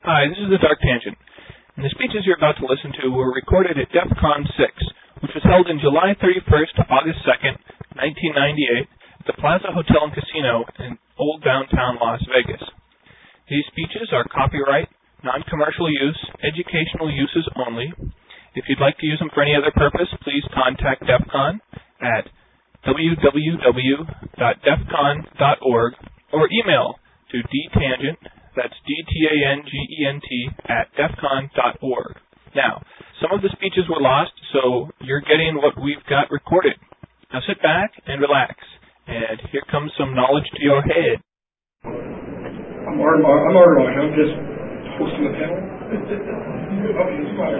Hi, this is the Dark Tangent, and the speeches you're about to listen to were recorded at DEF CON 6, which was held in July 31st to August 2nd, 1998, at the Plaza Hotel and Casino in Old Downtown Las Vegas. These speeches are copyright, non-commercial use, educational uses only. If you'd like to use them for any other purpose, please contact DEF CON at www.defcon.org or email to dtangent, that's DTANGENT, at defcon.org. Now, some of the speeches were lost, so you're getting what we've got recorded. Now sit back and relax, and here comes some knowledge to your head. I'm Armand. I'm just hosting the panel. Okay, smile.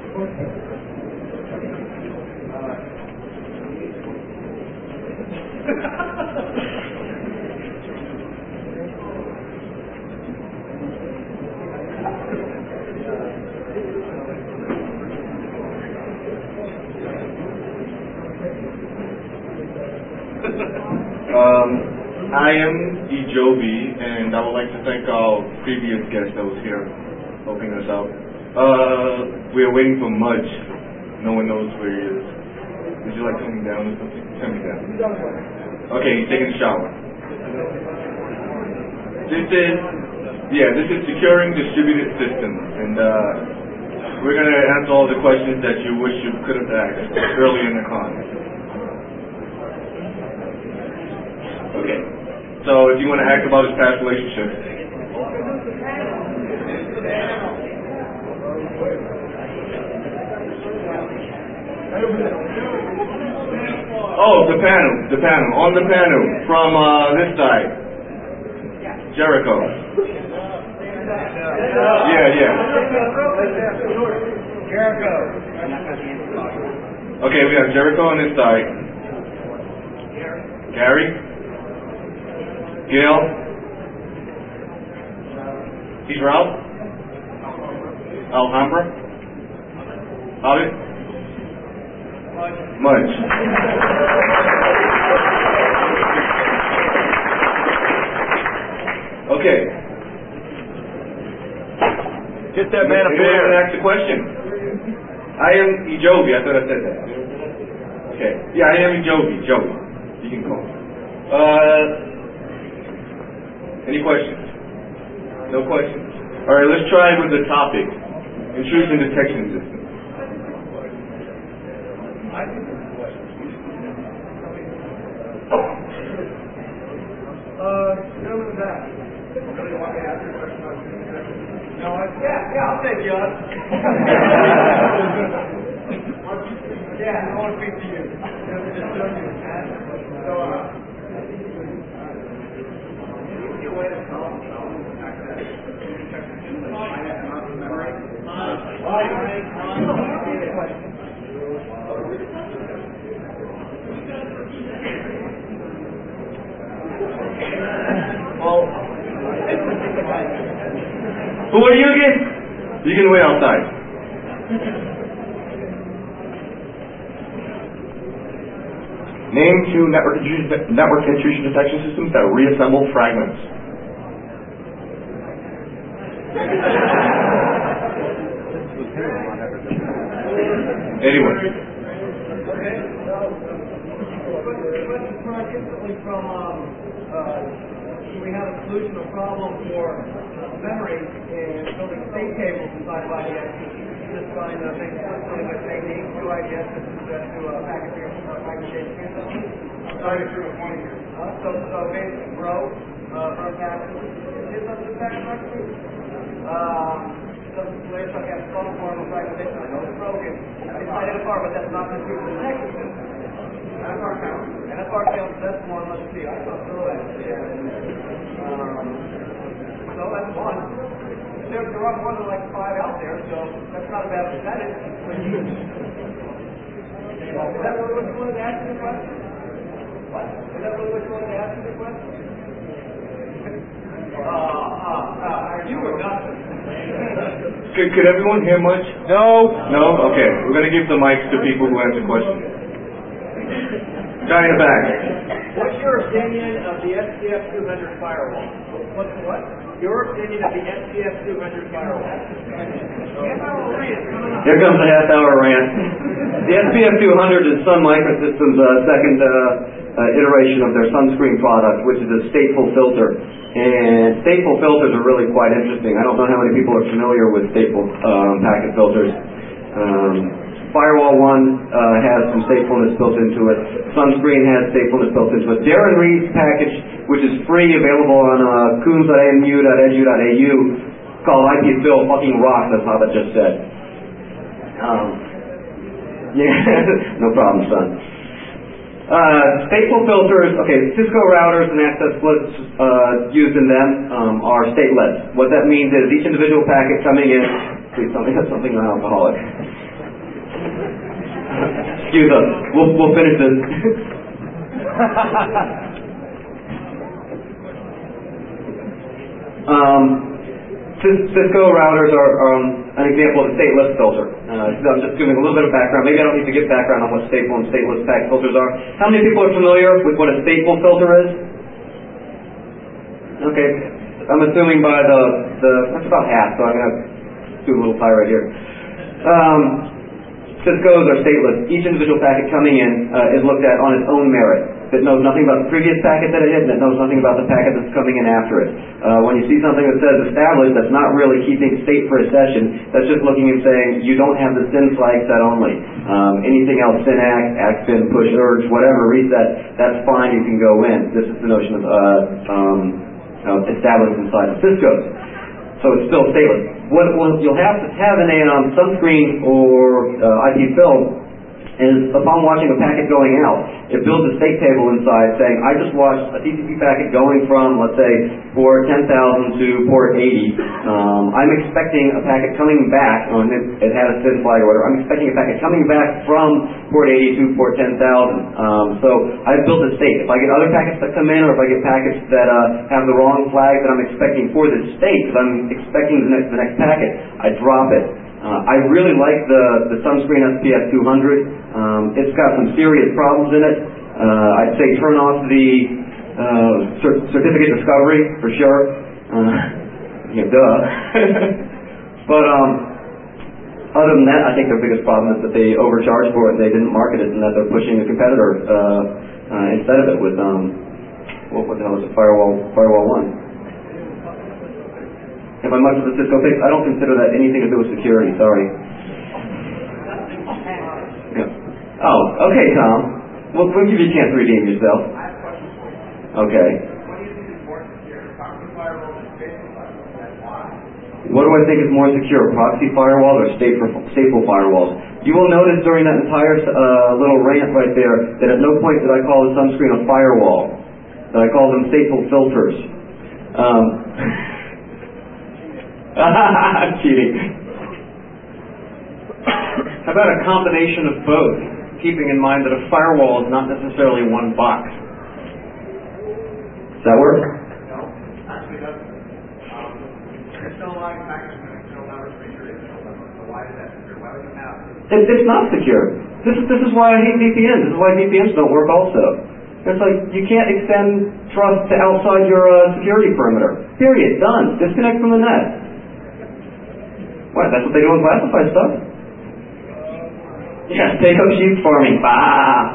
I am Ijobi, and I would like to thank our previous guest that was here helping us out. We are waiting for Mudge. No one knows where he is. Would you like to come down or something? Turn me down. Okay, he's taking a shower. This is Securing Distributed Systems, and we're going to answer all the questions that you wish you could have asked early in the con. Okay, so if you want to ask about his past relationship. Oh, the panel. On the panel, from this side. Jericho. Yeah. Jericho. Okay, we have Jericho on this side. Gary. Gail? He's Ralph? Alhambra? Hobbit? Mudge. Okay. Get that man a beer. Anyone ask the question? I am Ijobi. I thought I said that. Okay. Yeah, I am Ijobi. Joey. You can call me. Any questions? No questions? Alright, let's try with the topic. Intrusion detection system. I think there's a question. No one's that. Really want me to ask you a question about intrusion detection? No, I'll take you on. Yeah, I want to speak to you. Who are you again? You can wait outside. Name two network intrusion detection systems that reassemble fragments. Anyone? We have a solution to a problem for memory in building state tables inside of IDS. Just find things something like say name to IDS to a packaging system. Sorry to prove a point here. So basically grow packages. Is that the package actually? Doesn't later suck at some form of fragmentation. I know it's broken. It's cited apart, but that's not the truth. The next system. NFR count. NFR count, that's one. Let's see. I don't know that. So that's one. There are more than like 5 out there, so that's not a bad percentage. Is that really what you wanted to ask me the question? What? Is that really what you wanted to ask me the question? You were nothing. Could everyone hear much? No. No? Okay. We're going to give the mics to people who answer questions. Guy in the back. your opinion of the SPF 200 firewall? What's what? Your opinion of the SPF 200 firewall? Here comes the half-hour rant. The SPF 200 is Sun Microsystems' second iteration of their sunscreen product, which is a stateful filter. And stateful filters are really quite interesting. I don't know how many people are familiar with stateful packet filters. Firewall 1 has some statefulness built into it. Sunscreen has statefulness built into it. Darren Reed's package, which is free, available on coombs.amu.edu.au, called IPFill, fucking rocks, as Hobbit just said. Yeah, no problem, son. Stateful filters, okay, Cisco routers and access splits used in them are stateless. What that means is each individual packet coming in, please tell me that's something non-alcoholic. Excuse us, we'll finish this. Cisco routers are an example of a stateless filter. I'm just giving a little bit of background. Maybe I don't need to give background on what stateful and stateless packet filters are. How many people are familiar with what a stateful filter is? Okay, I'm assuming by that's about half, so I'm going to do a little pie right here. Cisco's are stateless. Each individual packet coming in is looked at on its own merit. That knows nothing about the previous packet that it hit, and it knows nothing about the packet that's coming in after it. When you see something that says established, that's not really keeping state for a session. That's just looking and saying, you don't have the SYN flag set only. Anything else, SYN ACT, SYN, push, urge, whatever, reset, that's fine, you can go in. This is the notion of established inside of Cisco's. So it's still stateless. What you'll have to have in a sunscreen or IPFill is upon watching a packet going out, it builds a state table inside saying, I just watched a TCP packet going from, let's say, port 10,000 to port 80. I'm expecting a packet coming back, it had a SYN flag or whatever, I'm expecting a packet coming back from port 80 to port 10,000. So I've built a state. If I get other packets that come in, or if I get packets that have the wrong flag that I'm expecting for this state, because I'm expecting the next packet, I drop it. I really like the sunscreen SPF 200. It's got some serious problems in it. I'd say turn off the certificate discovery for sure. Duh. But other than that, I think their biggest problem is that they overcharged for it. They didn't market it, and that they're pushing a competitor instead of it with what the hell is it? Firewall 1. If I'm much of a Cisco fix, I don't consider that anything to do with security, sorry. Yeah. Oh, okay, Tom. We'll give you a chance to redeem yourself. I have a question for you. Okay. What do you think is more secure, proxy firewall or stateful firewall, and why? What do I think is more secure, proxy firewall or stateful firewalls? You will notice during that entire little rant right there that at no point did I call the sunscreen a firewall. That I call them stateful filters. I'm cheating. How about a combination of both, keeping in mind that a firewall is not necessarily one box? Does that work? No, actually doesn't. External line package and external network feature is so why is that secure? Why would you have it? It's not secure. This is why I hate VPNs. This is why VPNs don't work also. It's like, you can't extend trust to outside your security perimeter. Period. Done. Disconnect from the net. What? That's what they do in classified stuff? Yeah, take up sheep farming. Bah!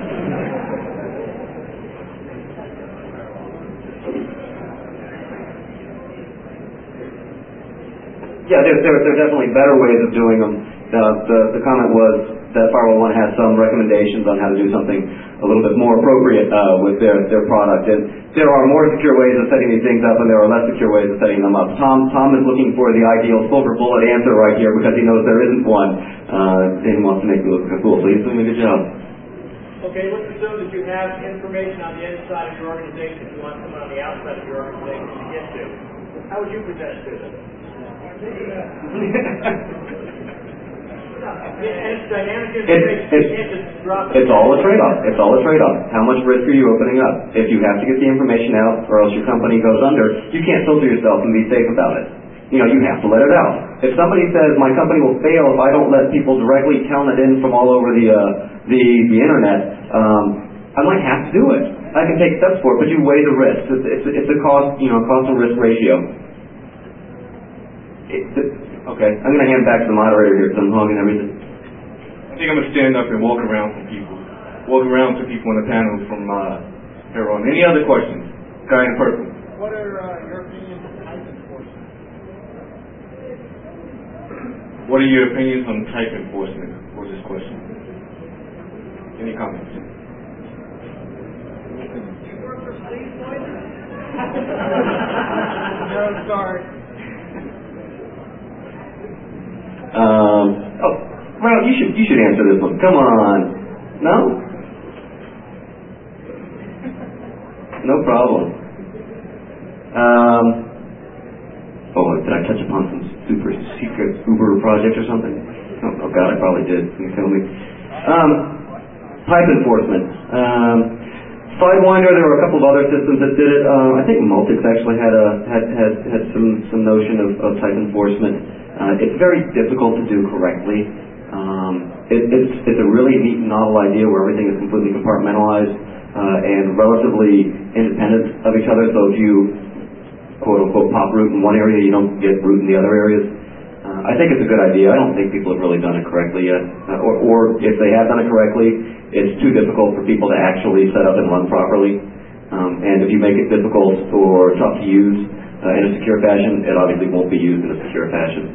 Yeah, there are definitely better ways of doing them. The comment was that Firewall 1 has some recommendations on how to do something a little bit more appropriate with their product. And there are more secure ways of setting these things up, and there are less secure ways of setting them up. Tom is looking for the ideal silver bullet answer right here because he knows there isn't one, and he wants to make you look like a fool. So he's doing a good job. Okay, let's assume that you have information on the inside of your organization that you want someone on the outside of your organization to get to. How would you present it to them? It's dynamic information. You can't just drop it. It's all a trade-off. It's all a trade-off. How much risk are you opening up? If you have to get the information out or else your company goes under, you can't filter yourself and be safe about it. You have to let it out. If somebody says, my company will fail if I don't let people directly count it in from all over the internet, I might have to do it. I can take steps for it, but you weigh the risks. It's a cost, cost and risk ratio. Okay, I'm going to hand back to the moderator here because I'm hogging everything. I think I'm going to stand up and walk around to people. Walk around to people on the panel from here on. Any other questions? Guy in purple. What are your opinions on type enforcement? What are your opinions on type enforcement for this question? Any comments? You work for Steve Pointer? No, sorry. Well, you should answer this one. Come on. No? No problem. Did I touch upon some super secret Uber project or something? Oh God, I probably did. You can tell me. Pipe enforcement. Sidewinder, there were a couple of other systems that did it. I think Multics actually had some notion of type enforcement. It's very difficult to do correctly. It's a really neat and novel idea where everything is completely compartmentalized and relatively independent of each other. So if you quote unquote pop root in one area, you don't get root in the other areas. I think it's a good idea. I don't think people have really done it correctly yet. Or if they have done it correctly, it's too difficult for people to actually set up and run properly. And if you make it difficult or tough to use in a secure fashion, it obviously won't be used in a secure fashion.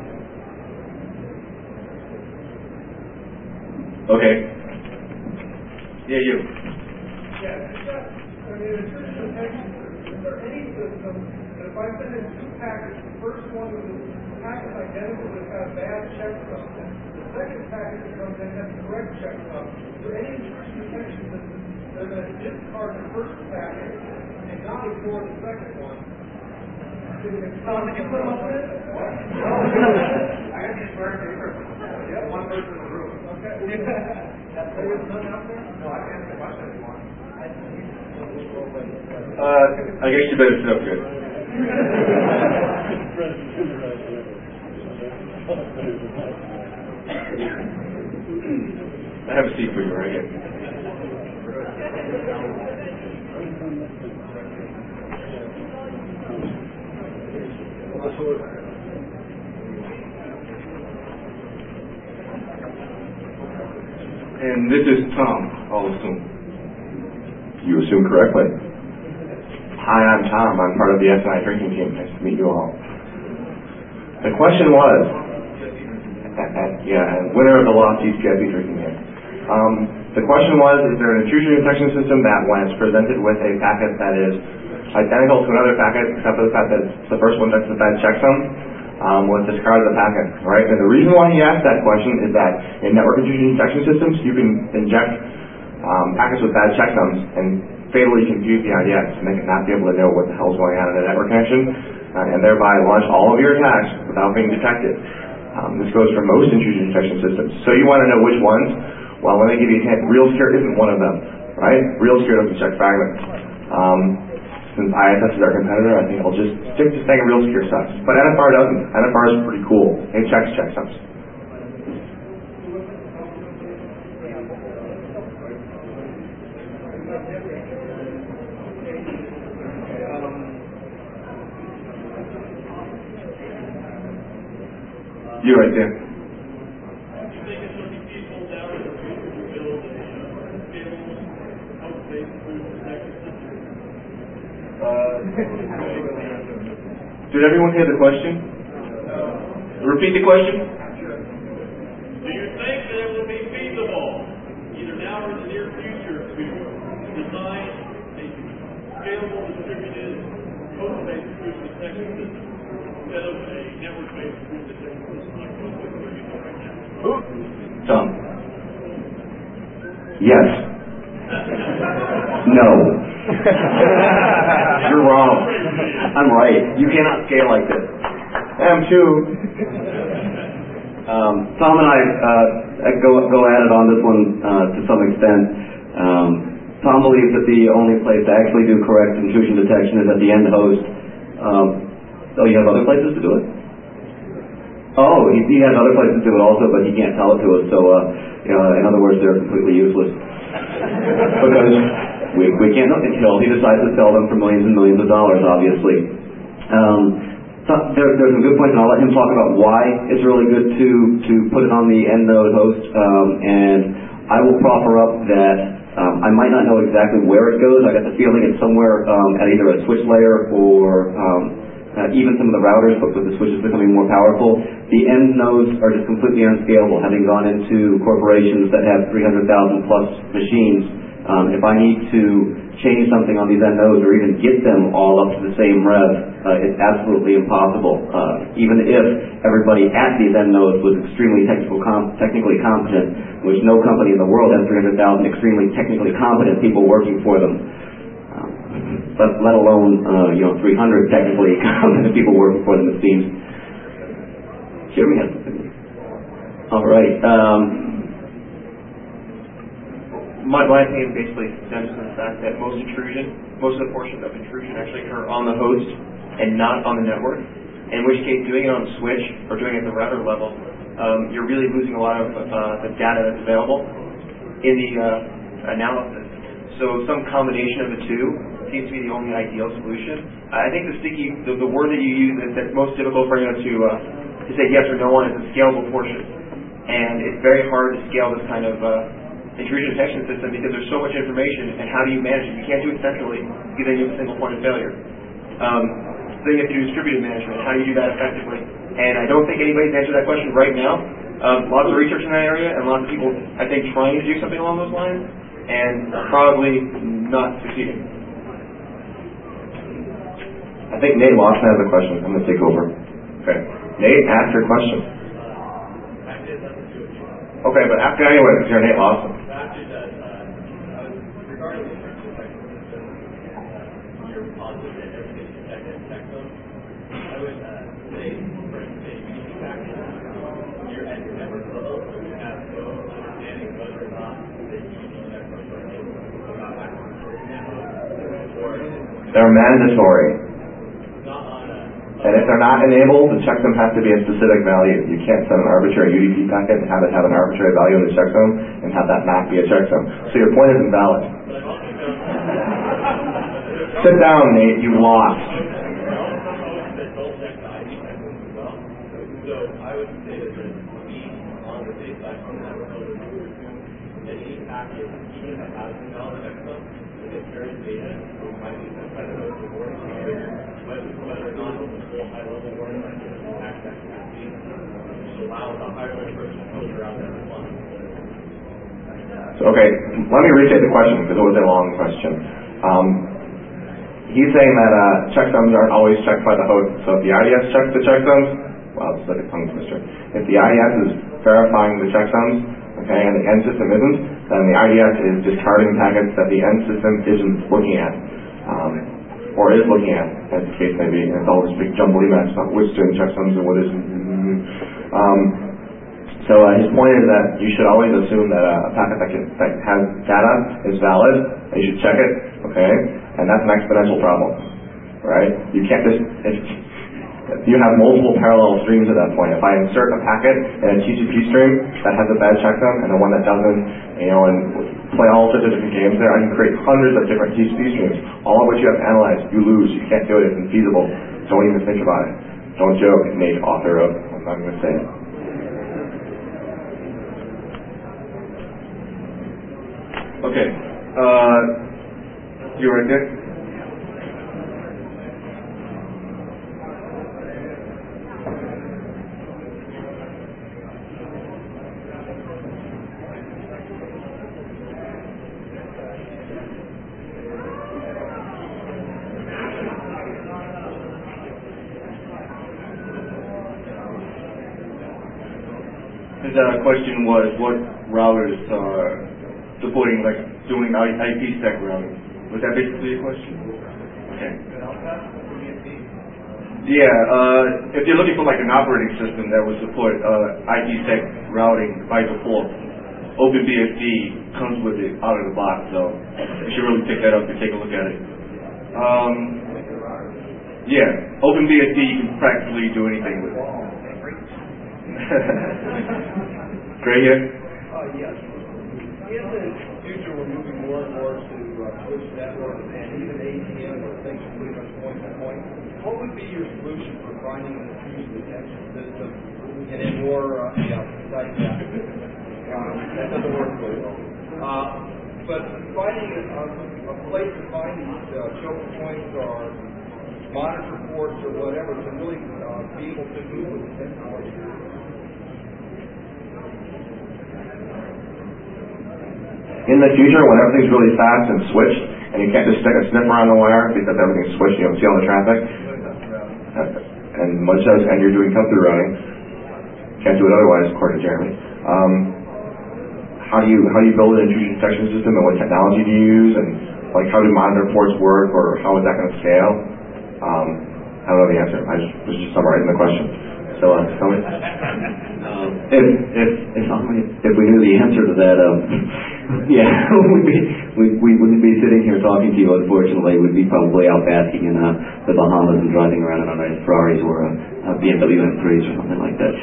Okay. Yeah, you. Yeah, intrusion detection, is there any system that if I send in two packets, the first one is the packet identical that's got a bad checksum, the second packet that comes in has the correct checksum, is there any intrusion detection system that are going to discard the first packet and not ignore the second one? Can you put them up with it? What? I have these very different. Yeah, one person in the room. Okay. There's none out there? No, I can answer the question if you want. I guess you better sit up here. I have a seat for you right here. And this is Tom, I'll assume. You assume correctly. Hi, I'm Tom. I'm part of the SNI drinking team. Nice to meet you all. The question was, and winner of the Lost East GIP drinking game. The question was, is there an intrusion detection system that when it's presented with a packet that is identical to another packet, except for the fact that it's the first one that's the bad checksum, will discard the packet, right? And the reason why he asked that question is that in network intrusion detection systems, you can inject packets with bad checksums and fatally confuse the IDS to make it not be able to know what the hell is going on in the network connection, and thereby launch all of your attacks without being detected. This goes for most intrusion detection systems. So you want to know which ones? Well, let me give you a hint. RealSecure isn't one of them, right? RealSecure doesn't check fragments. Since ISS is our competitor, I think I'll just stick to saying RealSecure sucks. But NFR doesn't. NFR is pretty cool. It checks checksums. You right there. Did everyone hear the question? Repeat the question. Do you think that it would be feasible, either now or in the near future, to design a scalable, distributed, host-based intrusion detection system instead of a network-based intrusion detection system like what we're using right now? Tom. Yes. No. You're wrong. I'm right. You cannot scale like this. I'm too. Tom and I go at it on this one to some extent. Tom believes that the only place to actually do correct intrusion detection is at the end host. You have other places to do it? Oh, he has other places to do it also, but he can't tell it to us. So, in other words, they're completely useless. Because we can't until he decides to sell them for millions and millions of dollars, obviously. So there's some good points, and I'll let him talk about why it's really good to put it on the EndNode host. And I will proffer up that I might not know exactly where it goes. I got the feeling it's somewhere at either a switch layer or even some of the routers, but with the switches becoming more powerful. The end nodes are just completely unscalable, having gone into corporations that have 300,000 plus machines. If I need to change something on these end nodes or even get them all up to the same rev, it's absolutely impossible. Even if everybody at these end nodes was extremely technically competent, which no company in the world has 300,000 extremely technically competent people working for them. But let alone 300 technically competent people working for them, it seems. Jeremy has something. All right. My opinion basically stems from the fact that most of the portions of intrusion actually occur on the host and not on the network. In which case, doing it on the switch or doing it at the router level, you're really losing a lot of the data that's available in the analysis. So some combination of the two seems to be the only ideal solution. I think the word that you use that's most difficult for anyone to say yes or no on is the scalable portion. And it's very hard to scale this kind of intrusion detection system because there's so much information, and how do you manage it? You can't do it centrally because then you have a single point of failure. So you have to do distributed management. How do you do that effectively? And I don't think anybody's answered that question right now. Lots of research in that area, and lots of people, I think, trying to do something along those lines, and probably not succeeding. I think Nate Lawson has a question. I'm going to take over. Okay. Nate, ask your question. Okay, but ask it anyway because you're Nate Lawson. They're mandatory. And if they're not enabled, the checksum has to be a specific value. You can't set an arbitrary UDP packet and have it have an arbitrary value in the checksum and have that not be a checksum. So your point is invalid. Sit down, Nate. You lost. Okay, let me restate the question because it was a long question. He's saying that checksums aren't always checked by the host. So if the IDS checks the checksums, wow, this is like a tongue twister. If the IDS is verifying the checksums, okay, and the end system isn't, then the IDS is discarding packets that the end system isn't looking at, or is looking at, as the case may be. And it's all this big jumbly mess about which doing checksums and what isn't. So his point is that you should always assume that a packet that has data is valid, and you should check it, okay? And that's an exponential problem, right? You can't just, you have multiple parallel streams at that point. If I insert a packet in a TCP stream that has a bad checksum and the one that doesn't, and play all sorts of different games there, I can create hundreds of different TCP streams, all of which you have to analyze. You lose. You can't do it. It's infeasible. Don't even think about it. Don't joke, Nate, author of, I'm not going to say it. Okay, you right there? His question was what routers are supporting, like doing IPsec routing. Was that basically your question? Okay. Yeah, if you're looking for like an operating system that would support IPsec routing by default, OpenBSD comes with it out of the box, so you should really pick that up and take a look at it. Yeah, OpenBSD you can practically do anything with it. Gray here? Yes. In the future, we're moving more and more to switch network and even ATM where things are pretty much point to point, what would be your solution for finding an intrusion detection system in a more, that doesn't work very well. But finding a place to find these choke points or monitor ports or whatever to really be able to move with the technology. In the future, when everything's really fast and switched, and you can't just stick a sniffer on the wire because everything's switched, you don't see all the traffic, and much as and you're doing cut-through routing, can't do it otherwise, according to Jeremy. How do you build an intrusion detection system, and what technology do you use, and like how do monitor ports work, or how is that going to scale? I don't know the answer. I was just summarizing the question. So, tell me. If we knew the answer to that, yeah, we wouldn't be sitting here talking to you. Unfortunately, we'd be probably out basking in the Bahamas and driving around in our nice Ferraris or BMW M3s or something like that.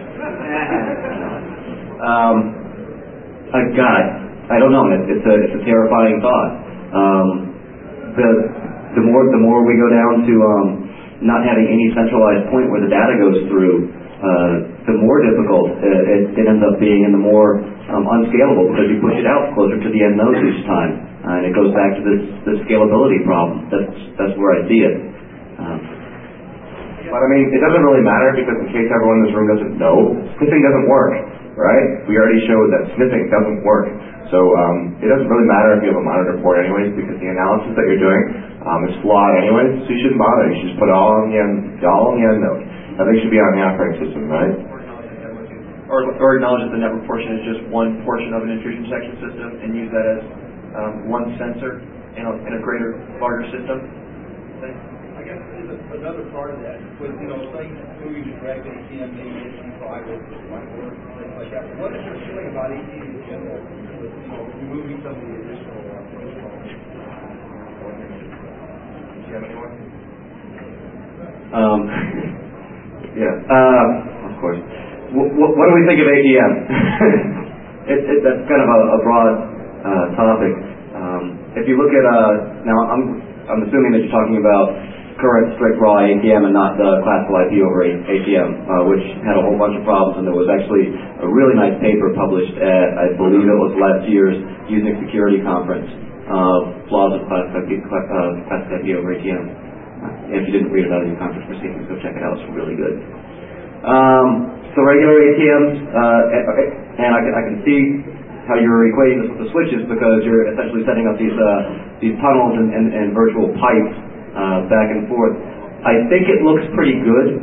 I don't know. It's a terrifying thought. The more we go down to not having any centralized point where the data goes through, the more difficult it ends up being, and the more unscalable, because you push it out closer to the end nodes each time, and it goes back to this scalability problem. That's where I see it. But I mean, it doesn't really matter, because in case everyone in this room doesn't know, sniffing doesn't work, right? We already showed that sniffing doesn't work. So it doesn't really matter if you have a monitor port anyways, because the analysis that you're doing is flawed anyways, so you shouldn't bother. You should just put it all on the end node. Nothing should be on the operating system, right? Or acknowledge that the network portion is just one portion of an intrusion detection system, and use that as one sensor in a larger system. I guess another part of that, with things moving to direct ATM, maybe fiber, things like that. What is your feeling about ATM in general? With removing some of the additional protocols. Do you have anyone? Of course. What do we think of ATM? That's kind of a broad topic. If you look at now, I'm assuming that you're talking about current strict raw ATM and not the classical IP over ATM, which had a whole bunch of problems, and there was actually a really nice paper published at, I believe it was last year's Unix Security Conference, Flaws of Classical IP over ATM. If you didn't read about it in your conference proceedings, go check it out. It's really good. So regular ATMs, and I can see how you're equating this with the switches, because you're essentially setting up these tunnels and virtual pipes back and forth. I think it looks pretty good.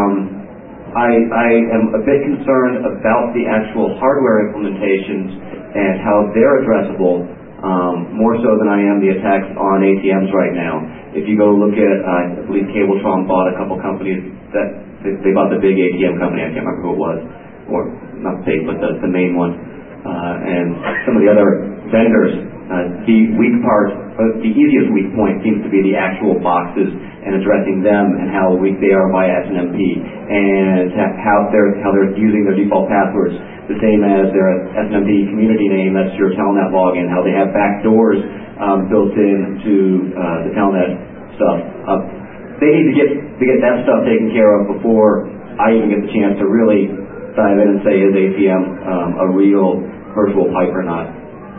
I am a bit concerned about the actual hardware implementations and how they're addressable, more so than I am the attacks on ATMs right now. If you go look at, I believe Cabletron bought a couple companies that they bought the big ATM company. I can't remember who it was, or not big, but the main one, and some of the other vendors. The weak part, the easiest weak point seems to be the actual boxes and addressing them and how weak they are via SNMP, and how they're using their default passwords the same as their SNMP community name. That's your Telnet login. How they have back doors built into the Telnet stuff. They need to get that stuff taken care of before I even get the chance to really dive in and say, is ATM a real virtual pipe or not?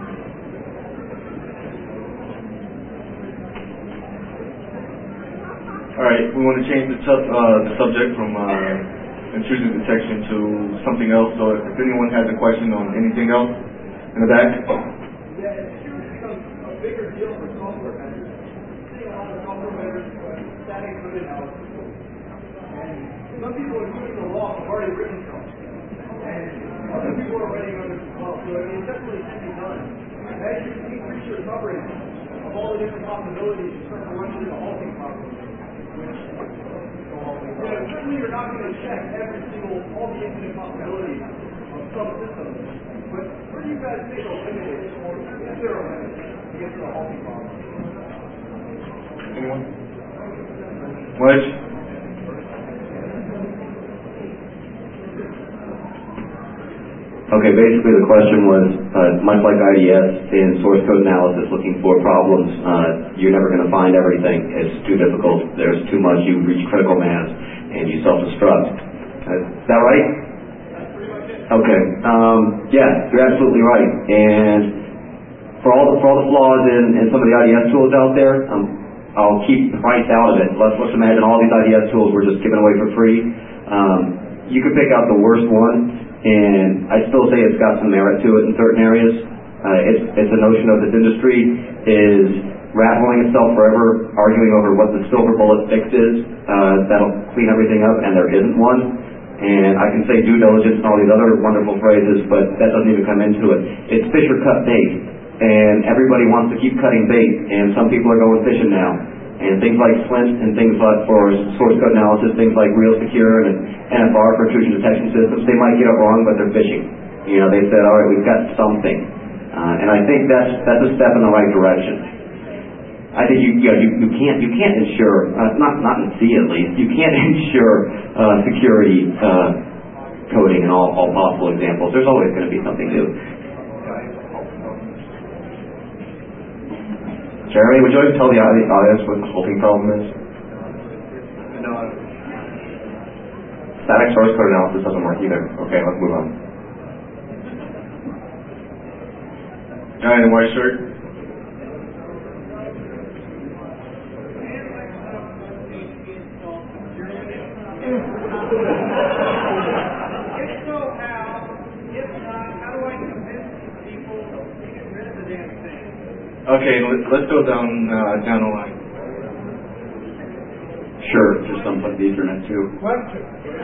All right, we want to change the subject from intrusion detection to something else. So if anyone has a question on anything else in the back. Yeah, it's sure becomes a bigger deal for software vendors. I'm seeing a lot of software vendors static code analysis. And some people, including the law, have already written some. And other people are writing others as well. So it definitely can be done. As you increase your coverage of all the different possibilities, you start to run into the halting problem. Certainly you're not going to check all the infinite possibilities of some systems, but where do you guys think a limit is, or is there a limit to get to the halting problem? Anyone? What? Okay, basically the question was, much like IDS in source code analysis, looking for problems, you're never going to find everything. It's too difficult. There's too much. You reach critical mass and you self-destruct. Is that right? Okay. Yeah, you're absolutely right. And for all the flaws in some of the IDS tools out there, I'll keep the price out of it. Let's imagine all these IDS tools were just given away for free. You could pick out the worst one, and I still say it's got some merit to it in certain areas. It's a notion of this industry is rattling itself forever, arguing over what the silver bullet fix is that'll clean everything up, and there isn't one. And I can say due diligence and all these other wonderful phrases, but that doesn't even come into it. It's fish or cut bait, and everybody wants to keep cutting bait, and some people are going fishing now. And things like Flint and things like for source code analysis, things like Real Secure and NFR for intrusion detection systems, they might get it wrong, but they're fishing. You know, they said, all right, we've got something. And I think that's a step in the right direction. I think you can't ensure, not in C at least, you can't ensure security coding in all possible examples. There's always going to be something new. Jeremy, would you like to tell the audience what the halting problem is? No. Static source code analysis doesn't work either. Okay, let's move on. Guy in the white shirt. Okay, let's go down the line. Sure, just unplug the Ethernet too. Question.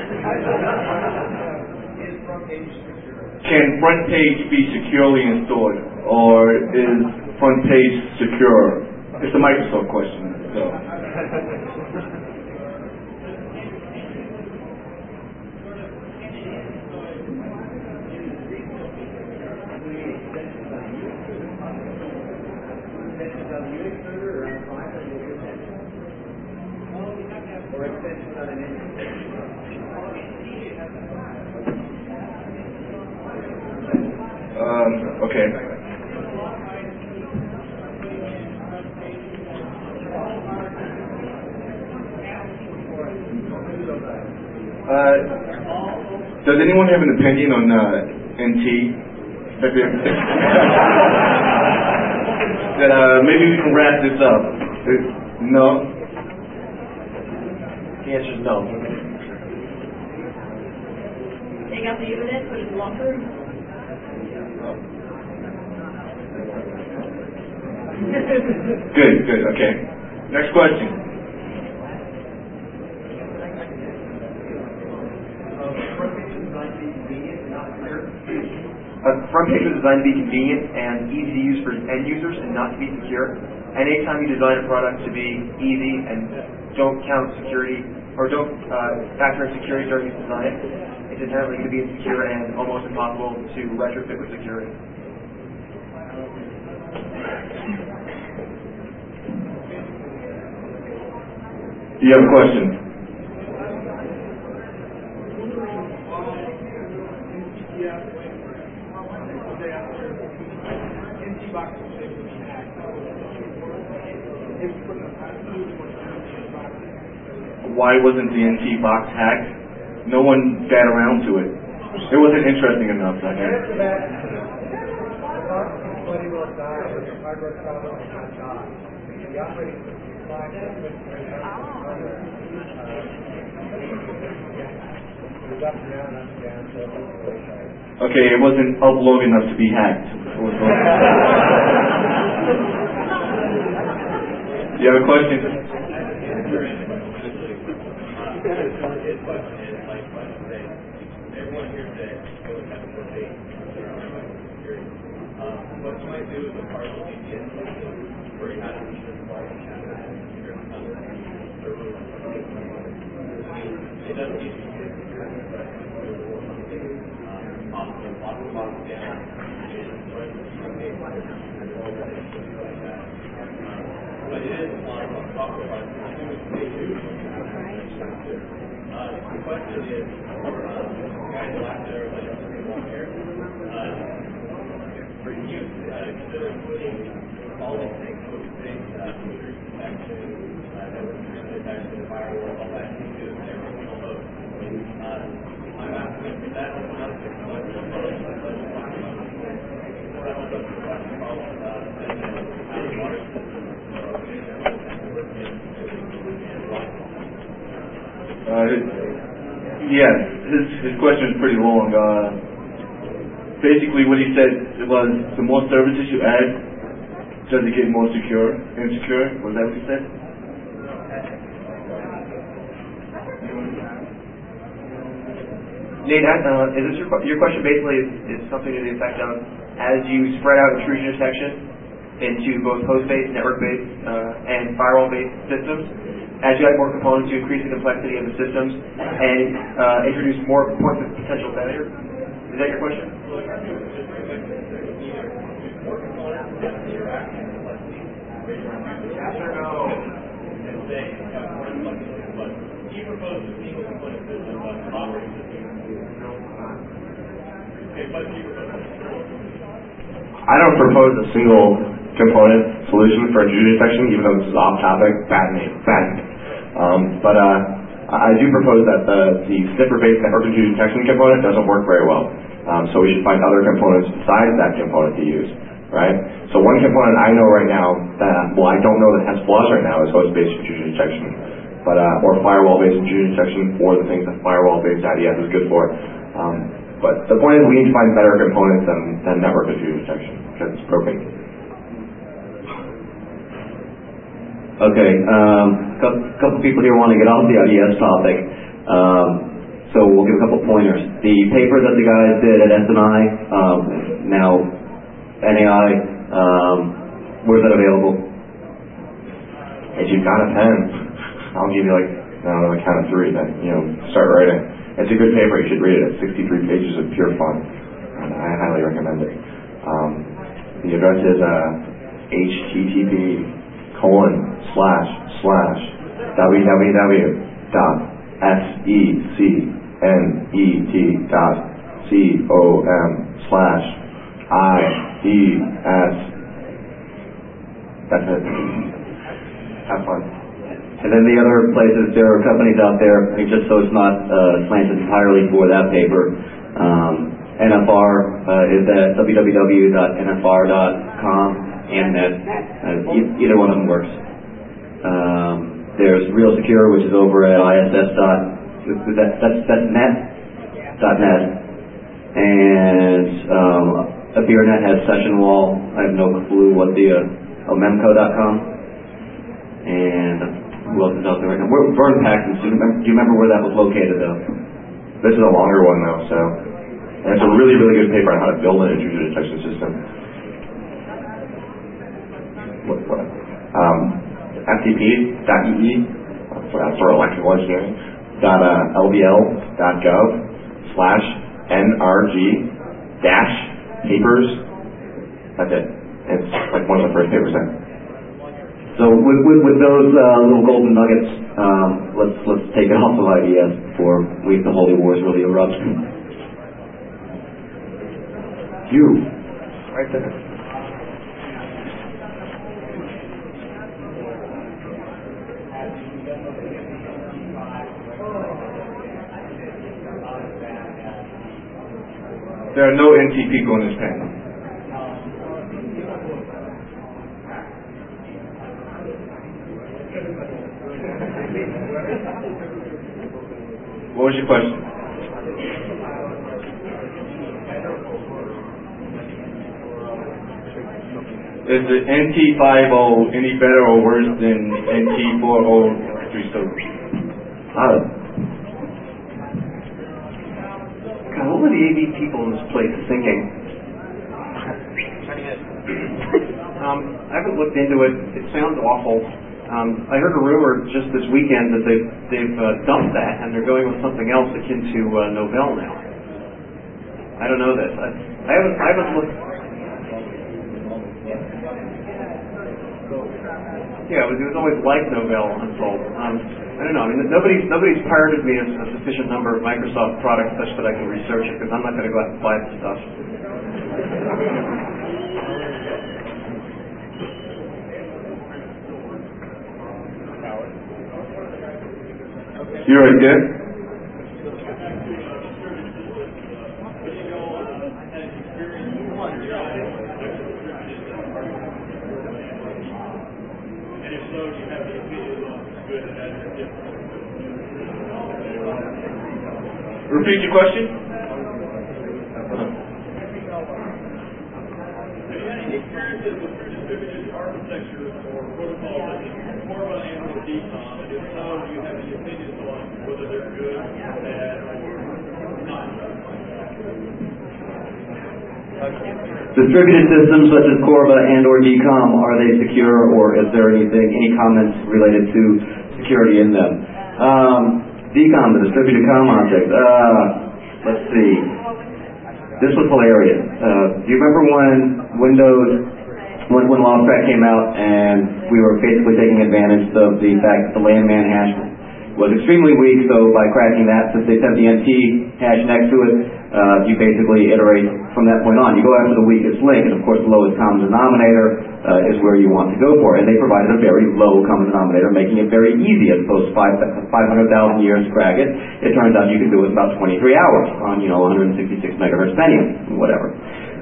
Is front page secure? Can front page be securely installed, or is front page secure? It's a Microsoft question. So. Okay. Does anyone have an opinion on NT? Maybe we can wrap this up. No? The answer is no. Take out the Ethernet, put it in the locker room. Good, okay. Next question. Front page was designed to be convenient and easy to use for end users and not to be secure. And anytime you design a product to be easy and don't count security or don't factor in security during its design, it's inherently going to be insecure and almost impossible to retrofit with security. Do you have a question? Why wasn't the NT box hacked? No one got around to it. It wasn't interesting enough, I guess. After that, the box company will die, or the hardware problem will not die. The operating system Okay, it wasn't up long enough to be hacked. You have a question? What you might do is a partial VPN solution where you have to use the bar and have that secure another server. It doesn't need to be secure, but or something off the box down and run like that. But it is a lot of software projects. The question is for guys last there, like 1 year. Yes, his question is pretty long. Basically, what he said was the more services you add, does it get more insecure? Was that what he said? Nate, is this your question? Basically, is something to the effect of as you spread out intrusion detection into both host-based, network-based, and firewall-based systems, as you add more components, you increase the complexity of the systems and introduce more points of potential failure? Is that your question? Yes or no? And say, he proposed a single component system operating system. Okay, what do you propose? I don't propose a single component solution for intrusion detection, even though this is off topic, bad name. But I do propose that the sniffer-based network intrusion detection component doesn't work very well. So we should find other components besides that component to use, right? So one component I know right now that, I don't know that has flaws right now is host-based intrusion detection, but or firewall-based intrusion detection for the things that firewall-based IDS is good for. But the point is we need to find better components than network intrusion detection because it's broken. Okay, couple people here want to get off the IDS topic, so we'll give a couple pointers. The paper that the guys did at SNI, now NAI, where's that available? If you've got a pen, I'll give you a count of three, then start writing. It's a good paper, you should read it. It's 63 pages of pure fun, and I highly recommend it. The address is http://www.secom/IDS. That's it. Have fun. And then the other places, there are companies out there, just so it's not slanted entirely for that paper, NFR is at www.nfr.com and net. Either one of them works. There's Real Secure, which is over at that's net.net. And AbirNet has Session Wall. I have no clue what the memco.com. And who else is out there right now? Vern Paxton. Do you remember where that was located, though? This is a longer one, though, so... And it's a really, really good paper on how to build an intrusion detection system. FTP.ee, for electrical engineering, LBL.gov/NRG-papers. That's it. It's like one of the first papers in. So with those little golden nuggets, let's take it off of IDS before the holy wars really erupt. You. Right there. There are no NT people in this panel. What was your question? Is the NT50 any better or worse than NT4032? God, what were the AV people in this place thinking? I haven't looked into it. It sounds awful. I heard a rumor just this weekend that they've dumped that and they're going with something else akin to Novell now. I don't know this. I haven't looked. Yeah, it was always like Novell until I don't know. I mean, nobody's pirated me a sufficient number of Microsoft products such that I can research it because I'm not going to go out and buy the stuff. You right there? Repeat your question. Have you had any experiences with distributed architecture or protocols such as Corba and/or DCOM? And if so, do you have any opinions on whether they're good, bad, or not? Distributed systems such as Corba and/or DCOM, are they secure, or is there any comments related to security in them? DCOM, the distributed comm object. Let's see. This was hilarious. Do you remember when when LogStrack came out and we were basically taking advantage of the fact that the LAN-MAN hash was extremely weak, so by cracking that, since they sent the NT hash next to it, you basically iterate from that point on. You go after the weakest link, and of course the lowest common denominator is where you want to go for. And they provided a very low common denominator, making it very easy as opposed to 500,000 years to crack it. It turns out you can do it in about 23 hours on, 166 megahertz Pentium, whatever.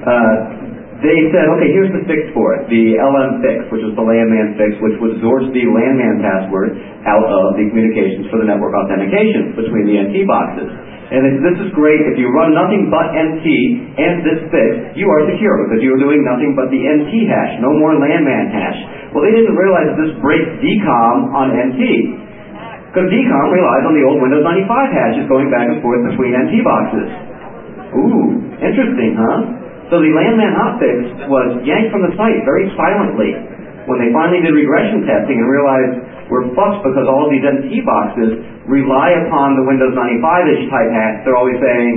They said, okay, here's the fix for it, the LM fix, which was the LAN-MAN fix, which would source the LAN-MAN password out of the communications for the network authentication between the NT boxes. And this is great. If you run nothing but NT and this fix, you are secure because you're doing nothing but the NT hash, no more LAN-MAN hash. Well, they didn't realize that this breaks DCOM on NT, because DCOM relies on the old Windows 95 hashes going back and forth between NT boxes. Ooh, interesting, huh? So the LAN-MAN hotfix was yanked from the site very silently when they finally did regression testing and realized we're fucked because all of these NT boxes rely upon the Windows 95-ish type hash. They're always saying,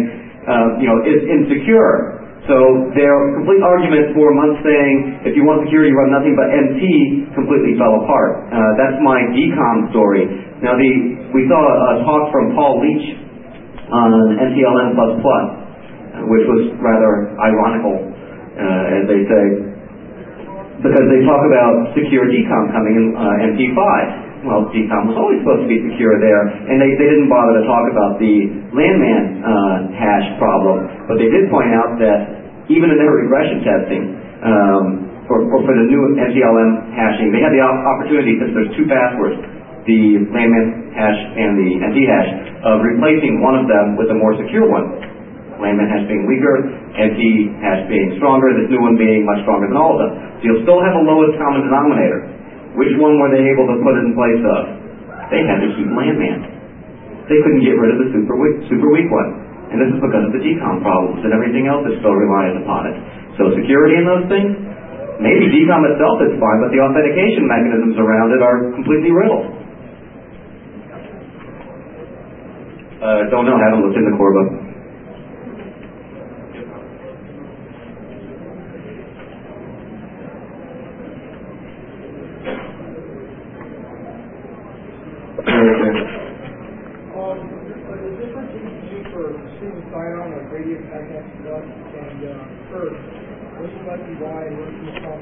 is insecure. So their complete argument for months saying, if you want security, run nothing but NT, completely fell apart. That's my DCOM story. Now, we saw a talk from Paul Leach on NTLM++, which was rather ironical, as they say, because they talk about secure DCOM coming in NT5. Well, DCOM was always supposed to be secure there, and they didn't bother to talk about the LAN-MAN hash problem, but they did point out that even in their regression testing, or for the new NTLM hashing, they had the opportunity, since there's two passwords, the LAN-MAN hash and the NT hash, of replacing one of them with a more secure one. LAN-MAN hash being weaker, NT hash being stronger, this new one being much stronger than all of them. So you'll still have a lowest common denominator. Which one were they able to put it in place of? They had to keep LAN-MAN. They couldn't get rid of the super weak one. And this is because of the DCOM problems, and everything else is still reliant upon it. So security in those things, maybe DCOM itself is fine, but the authentication mechanisms around it are completely riddled. Don't know, haven't looked into Corba. The difference between for single sign-on, like Radius, ICANN, and Curve, what you like and why, and what you call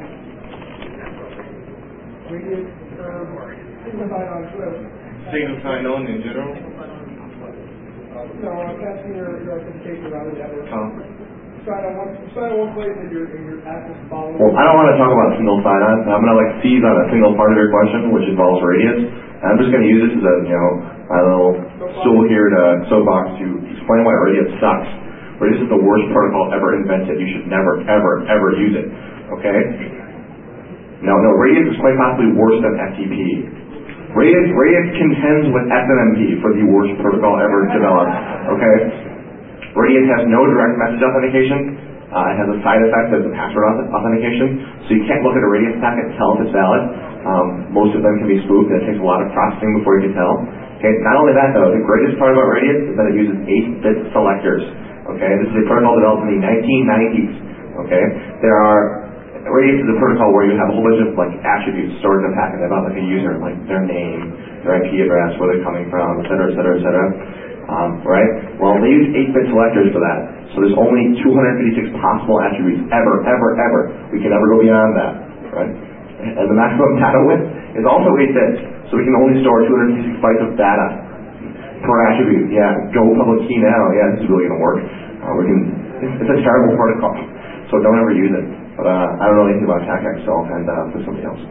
Radius, Curve, single sign-on, Curve. Single sign-on in general? No, I'm asking your authentication around the network. Sign on one place and your access following. Well, I don't want to talk about single sign-on. I'm going to seize on a single part of your question, which involves Radius. And I'm just going to use this as a little stool here to soapbox to explain why Radius sucks. Radius is the worst protocol ever invented. You should never, ever, ever use it. Okay? No, Radius is quite possibly worse than FTP. Radius contends with SNMP for the worst protocol ever developed. Okay? Radius has no direct message authentication. It has a side effect of the password authentication, so you can't look at a Radius packet and tell if it's valid. Most of them can be spoofed, and it takes a lot of processing before you can tell. Okay, not only that though, the greatest part about Radius is that it uses 8-bit selectors. Okay, this is a protocol developed in the 1990s. Okay, Radius is a protocol where you have a whole bunch of attributes stored in a packet about a user, like their name, their IP address, where they're coming from, et cetera, et cetera, et cetera. Right? Well, they use 8-bit selectors for that. So there's only 256 possible attributes ever. We can never go beyond that. Right? And the maximum data width is also 8-bit. So we can only store 256 bytes of data per attribute. Yeah, go public key now. Yeah, this is really going to work. It's a terrible protocol. So don't ever use it. But I don't know anything about TACAC, so I'll hand that off to somebody else.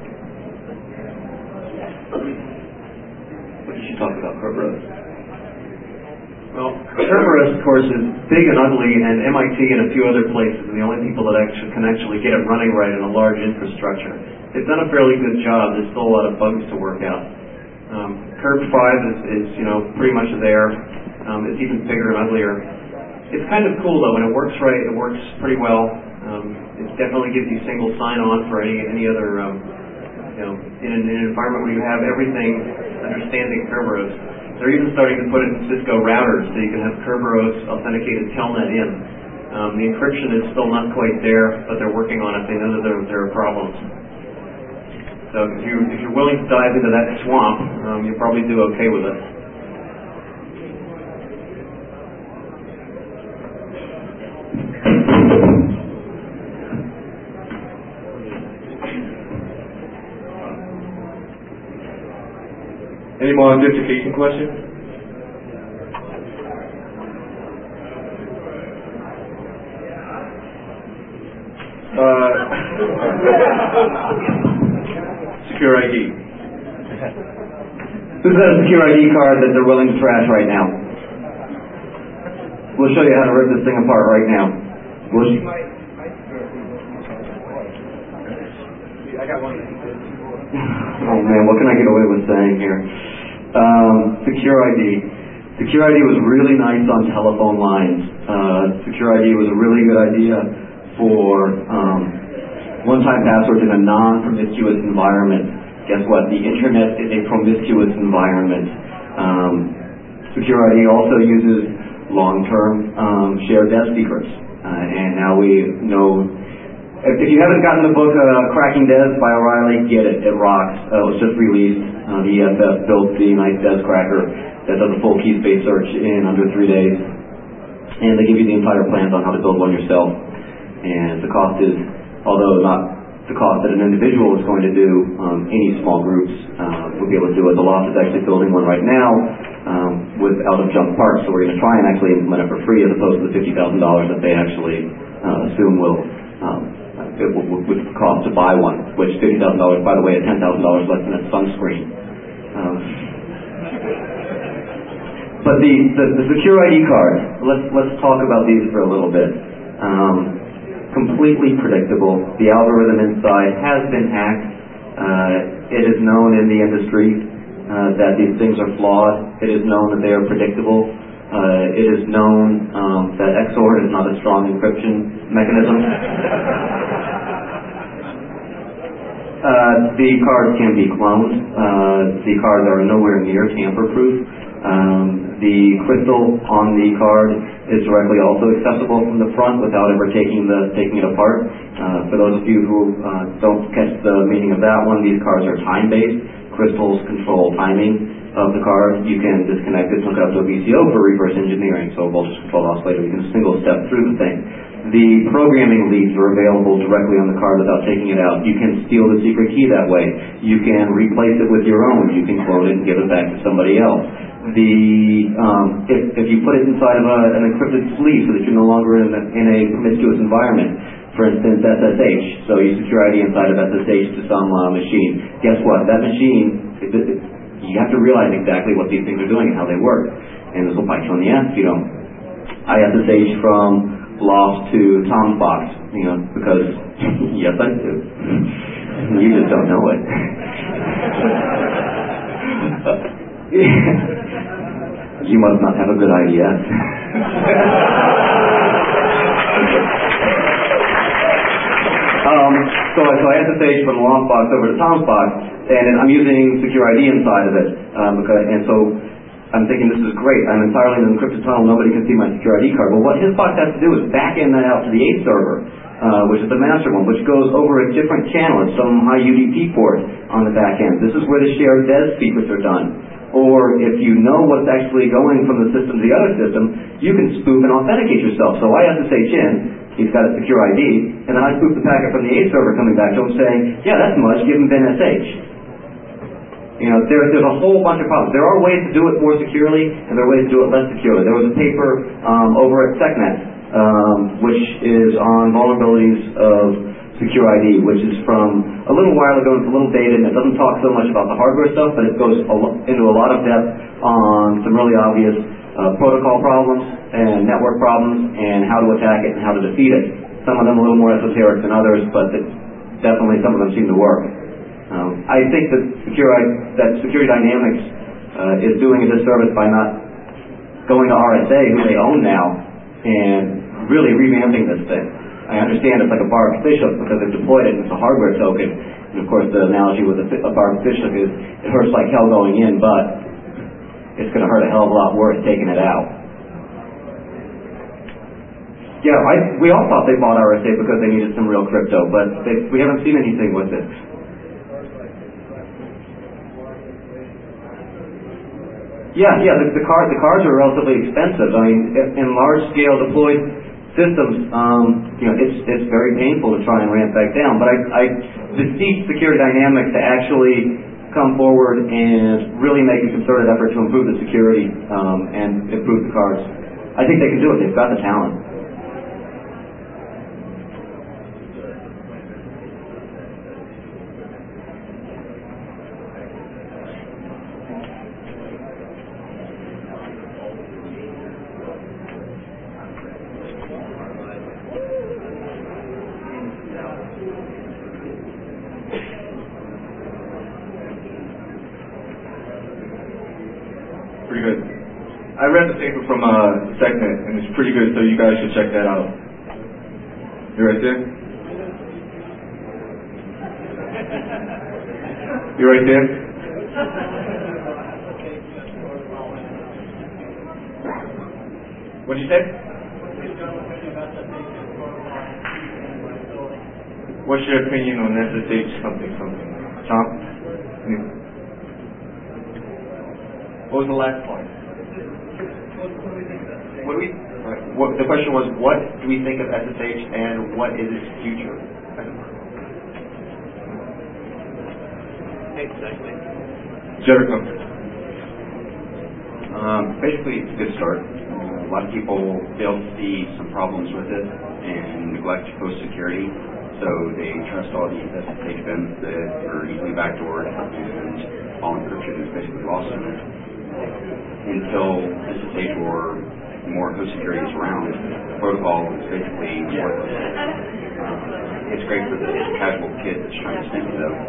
What did you talk about, Kerberos? Well, Kerberos, of course, is big and ugly, and MIT and a few other places are the only people that can actually get it running right in a large infrastructure. They've done a fairly good job. There's still a lot of bugs to work out. Kerb 5 is pretty much there. It's even bigger and uglier. It's kind of cool though. When it works right, it works pretty well. It definitely gives you single sign-on for any other in an environment where you have everything understanding Kerberos. They're even starting to put it in Cisco routers so you can have Kerberos authenticated telnet in. The encryption is still not quite there, but they're working on it. They know that there are problems. So if you're willing to dive into that swamp, you'll probably do okay with it. Any more authentication questions? Secure ID. Who's got a secure ID card that they're willing to trash right now? We'll show you how to rip this thing apart right now. I got one. Oh man, what can I get away with saying here? Secure ID. Secure ID was really nice on telephone lines. Secure ID was a really good idea for one-time passwords in a non-promiscuous environment. Guess what? The internet is a promiscuous environment. Secure ID also uses long-term shared dev secrets. And now we know. If you haven't gotten the book Cracking Devs by O'Reilly, get it. It rocks. It was just released. The EFF built the nice devs cracker that does a full key space search in under 3 days. And they give you the entire plans on how to build one yourself. And the cost is, although not the cost that an individual is going to do, any small groups will be able to do it. The Loft is actually building one right now with out-of-jump parts. So we're going to try and actually implement it for free as opposed to the $50,000 that they actually assume will would cost to buy one, which $50,000, by the way, is $10,000 less than a sunscreen. But the secure ID card, let's talk about these for a little bit. Completely predictable. The algorithm inside has been hacked. It is known in the industry that these things are flawed. It is known that they are predictable. It is known that XOR is not a strong encryption mechanism. The cards can be cloned. The cards are nowhere near tamper-proof. The crystal on the card is directly also accessible from the front without ever taking it apart. For those of you who don't catch the meaning of that one, these cards are time-based. Crystals control timing of the card. You can disconnect it, hook it up to a VCO for reverse engineering, so a voltage controlled oscillator. You can single step through the thing. The programming leads are available directly on the card without taking it out. You can steal the secret key that way. You can replace it with your own. You can clone it and give it back to somebody else. If you put it inside of an encrypted sleeve so that you're no longer in a promiscuous environment, for instance, SSH, so you secure ID inside of SSH to some machine. Guess what? That machine, you have to realize exactly what these things are doing and how they work. And this will bite you on the ass if you don't. I SSH from Loft to Tom's box, because yes, I do. You just don't know it. You must not have a good idea. So I SSH from the Loft box over to Tom's box, and I'm using secure ID inside of it, and so I'm thinking this is great. I'm entirely in an encrypted tunnel. Nobody can see my secure ID card. Well, what his box has to do is back end that out to the A server, which is the master one, which goes over a different channel. It's some high UDP port on the back end. This is where the shared dev secrets are done. Or if you know what's actually going from the system to the other system, you can spoof and authenticate yourself. So I SSH in, he's got a secure ID, and then I spoof the packet from the A server coming back to him saying, yeah, that's Mudge, give him BinSH. There's a whole bunch of problems. There are ways to do it more securely, and there are ways to do it less securely. There was a paper over at SecNet, which is on vulnerabilities of secure ID, which is from a little while ago. It's a little dated, and it doesn't talk so much about the hardware stuff, but it goes into a lot of depth on some really obvious protocol problems and network problems and how to attack it and how to defeat it. Some of them a little more esoteric than others, but definitely some of them seem to work. I think that Security Dynamics is doing a disservice by not going to RSA, who they own now, and really revamping this thing. I understand it's like a Baruch Bishop because they've deployed it and it's a hardware token. And of course the analogy with a Baruch Bishop is it hurts like hell going in, but it's going to hurt a hell of a lot worse taking it out. Yeah, we all thought they bought RSA because they needed some real crypto, but we haven't seen anything with it. Yeah, the cards are relatively expensive. I mean, in large-scale deployed systems, it's very painful to try and ramp back down. But I beseech Security Dynamics to actually come forward and really make a concerted effort to improve the security and improve the cards. I think they can do it. They've got the talent. Pretty good. I read the paper from SecNet, and it's pretty good, so you guys should check that out. You right there? You right there? What'd you say? What's your opinion on SSH something? Tom? What was the last point? The question was, what do we think of SSH and what is its future? Exactly. Jericho. Basically, it's a good start. A lot of people fail to see some problems with it and neglect host security, so they trust all these SSH bins that are easily backdoored, and all encryption is basically lost in it. Until SSH or more host security is around, the protocol is basically worthless. It's great for the casual kid that's trying to sneak it though.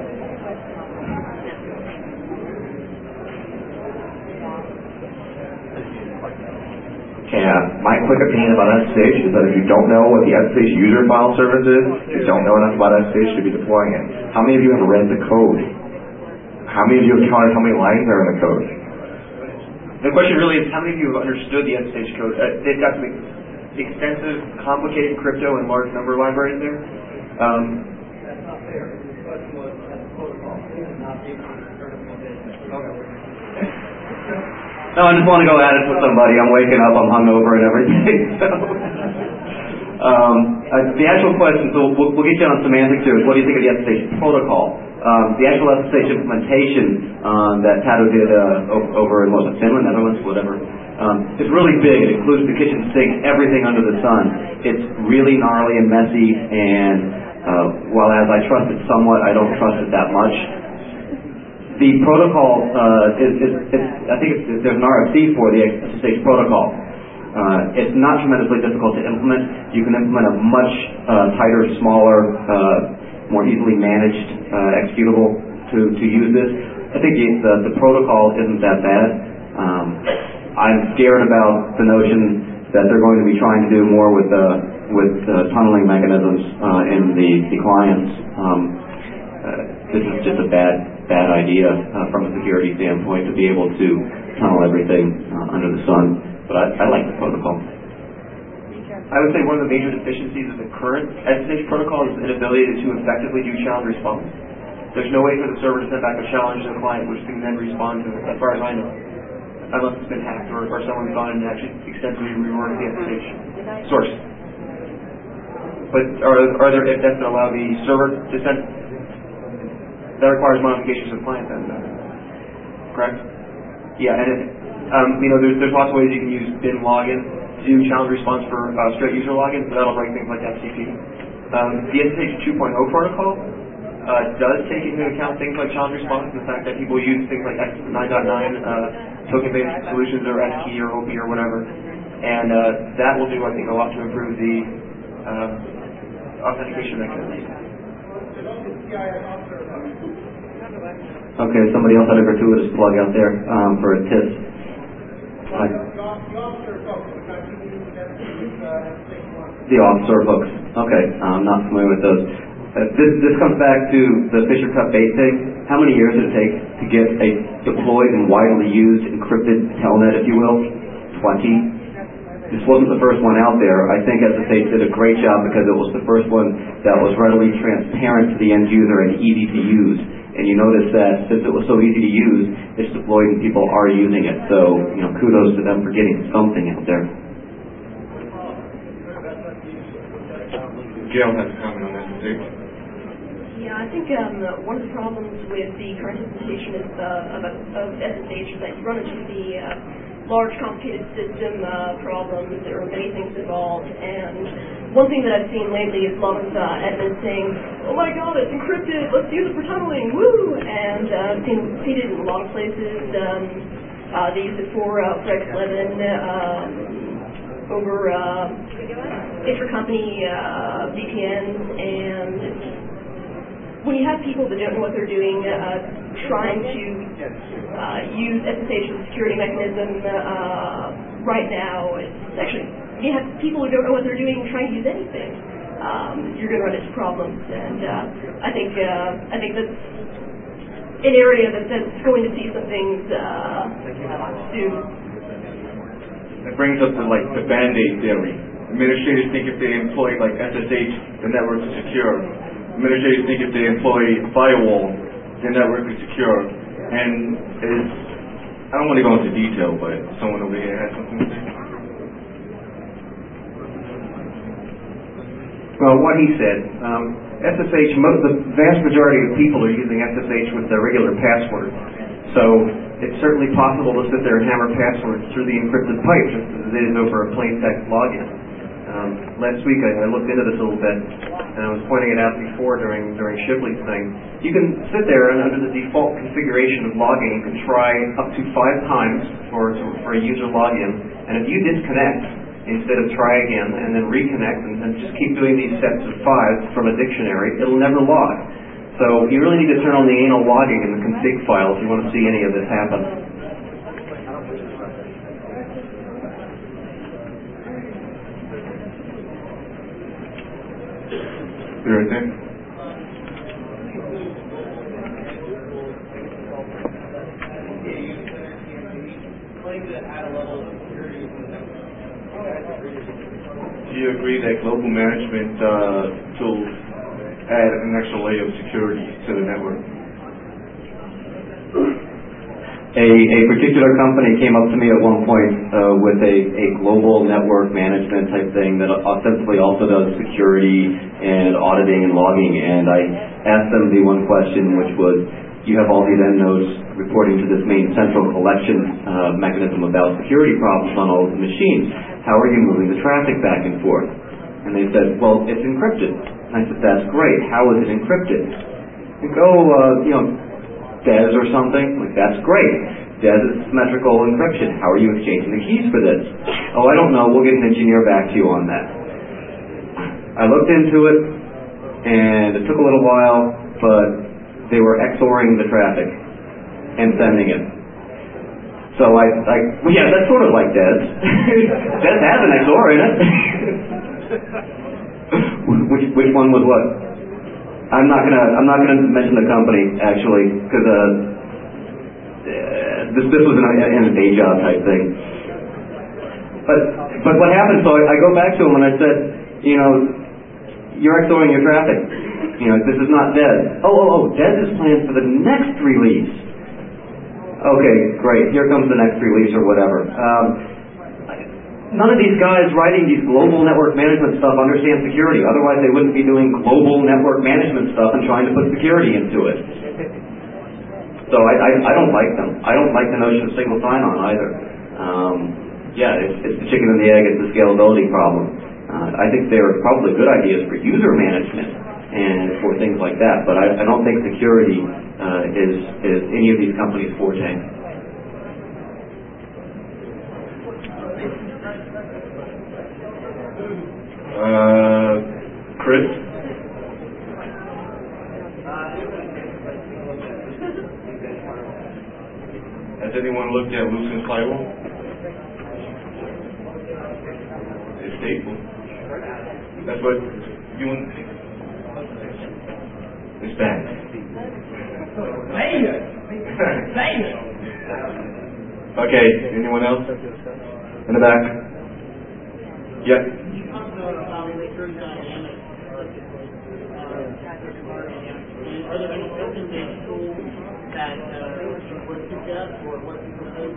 Okay, my quick opinion about SSH is that if you don't know what the SSH user file service is, you don't know enough about SSH to be deploying it. How many of you have read the code? How many of you have counted how many lines are in the code? The question really is, how many of you have understood the SSH code? They've got some extensive, complicated crypto and large number libraries there. That's not fair. The question was, as a protocol, not able to turn No, I just want to go at it with somebody. I'm waking up, I'm hungover and everything. The actual question, so we'll get you on semantics here, is what do you think of the SSH protocol? The actual SSH implementation that Tato did over in Finland, Netherlands, whatever, it's really big. It includes the kitchen sink, everything under the sun. It's really gnarly and messy, and while as I trust it somewhat, I don't trust it that much. The protocol I think there's an RFC for the SSH protocol. It's not tremendously difficult to implement. You can implement a much tighter, smaller, more easily managed executable to use this. I think the protocol isn't that bad. I'm scared about the notion that they're going to be trying to do more with tunneling mechanisms in the clients. This is just a bad idea from a security standpoint to be able to tunnel everything under the sun. But I like the protocol. I would say one of the major deficiencies of the current SSH protocol is the inability to effectively do challenge response. There's no way for the server to send back a challenge to the client which can then respond to it, as far as I know. Unless it's been hacked or someone's gone and actually extensively reworked the SSH source. But are there ifs that allow the server to send? That requires modifications to the client then, correct? Yeah, and there's lots of ways you can use bin login to do challenge response for straight user login, so that'll break things like FTP. The SSH 2.0 protocol does take into account things like challenge response and the fact that people use things like 9.9 token-based solutions or SKey or OP or whatever. And that will do, I think, a lot to improve the authentication mechanism. Okay, somebody else had a gratuitous plug out there for a TIS. The offshore hooks. Okay, I'm not familiar with those. This comes back to the Fisher Cut bait thing. How many years did it take to get a deployed and widely used encrypted telnet, if you will? 20? This wasn't the first one out there. I think SSH did a great job because it was the first one that was readily transparent to the end user and easy to use. And you notice that since it was so easy to use, it's deployed and people are using it. So, kudos to them for getting something out there. Gail has a comment on SSH. Yeah, I think one of the problems with the current implementation of SSH is that you run into the large, complicated system problems. There are many things involved, and one thing that I've seen lately is a lot of admins saying, "Oh my God, it's encrypted! Let's use it for tunneling! Woo!" And I've seen it in a lot of places. They use it for X11 over intra-company VPNs, and when you have people that don't know what they're doing, trying to use SSH as a security mechanism right now, it's actually, you have people who don't know what they're doing trying to use anything, you're going to run into problems. And I think that's an area that's going to see some things soon. It brings up the Band-Aid theory. Administrators think if they employ SSH, the network is secure. Administrators think if they employ a firewall, the network is secure. And I don't want to go into detail, but someone over here has something to say. Well, what he said, SSH, the vast majority of people are using SSH with their regular password. So it's certainly possible to sit there and hammer passwords through the encrypted pipe just as it is over a plain text login. Last week I looked into this a little bit, and I was pointing it out before during Shipley's thing. You can sit there and under the default configuration of logging, you can try up to 5 times for a user login, and if you disconnect instead of try again and then reconnect and just keep doing these sets of 5 from a dictionary, it'll never log. So you really need to turn on the anal logging in the config file if you want to see any of this happen. You're right there. Do you agree that global management tools add an extra layer of security to the network? A particular company came up to me at one point with a global network management type thing that ostensibly also does security and auditing and logging, and I asked them the one question, which was, you have all these end nodes reporting to this main central collection mechanism about security problems on all of the machines. How are you moving the traffic back and forth? And they said, well, it's encrypted. And I said, that's great. How is it encrypted? You go, DES or something, that's great. DES is symmetrical encryption. How are you exchanging the keys for this? Oh, I don't know. We'll get an engineer back to you on that. I looked into it, and it took a little while, but they were XORing the traffic and sending it. So yeah, that's sort of like DES. DES has an XOR in it. Which one was what? I'm not gonna mention the company actually, because this was in a day job type thing. But what happened? So I go back to him and I said, you're XORing your traffic. This is not DES. Oh, DES is planned for the next release. Okay, great. Here comes the next release or whatever. None of these guys writing these global network management stuff understand security. Otherwise, they wouldn't be doing global network management stuff and trying to put security into it. So I don't like them. I don't like the notion of single sign-on either. It's the chicken and the egg. It's the scalability problem. I think they're probably good ideas for user management and for things like that, but I don't think security is any of these companies' forte. Chris? Has anyone looked at Lucent Firewall? It's stable. That's what you want to think? It's bad. Okay, anyone else? In the back? Yep. Are there any open-based tools that would suggest or what you propose?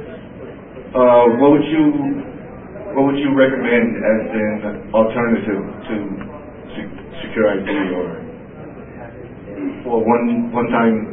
What would you recommend as an alternative to Secure ID or one time?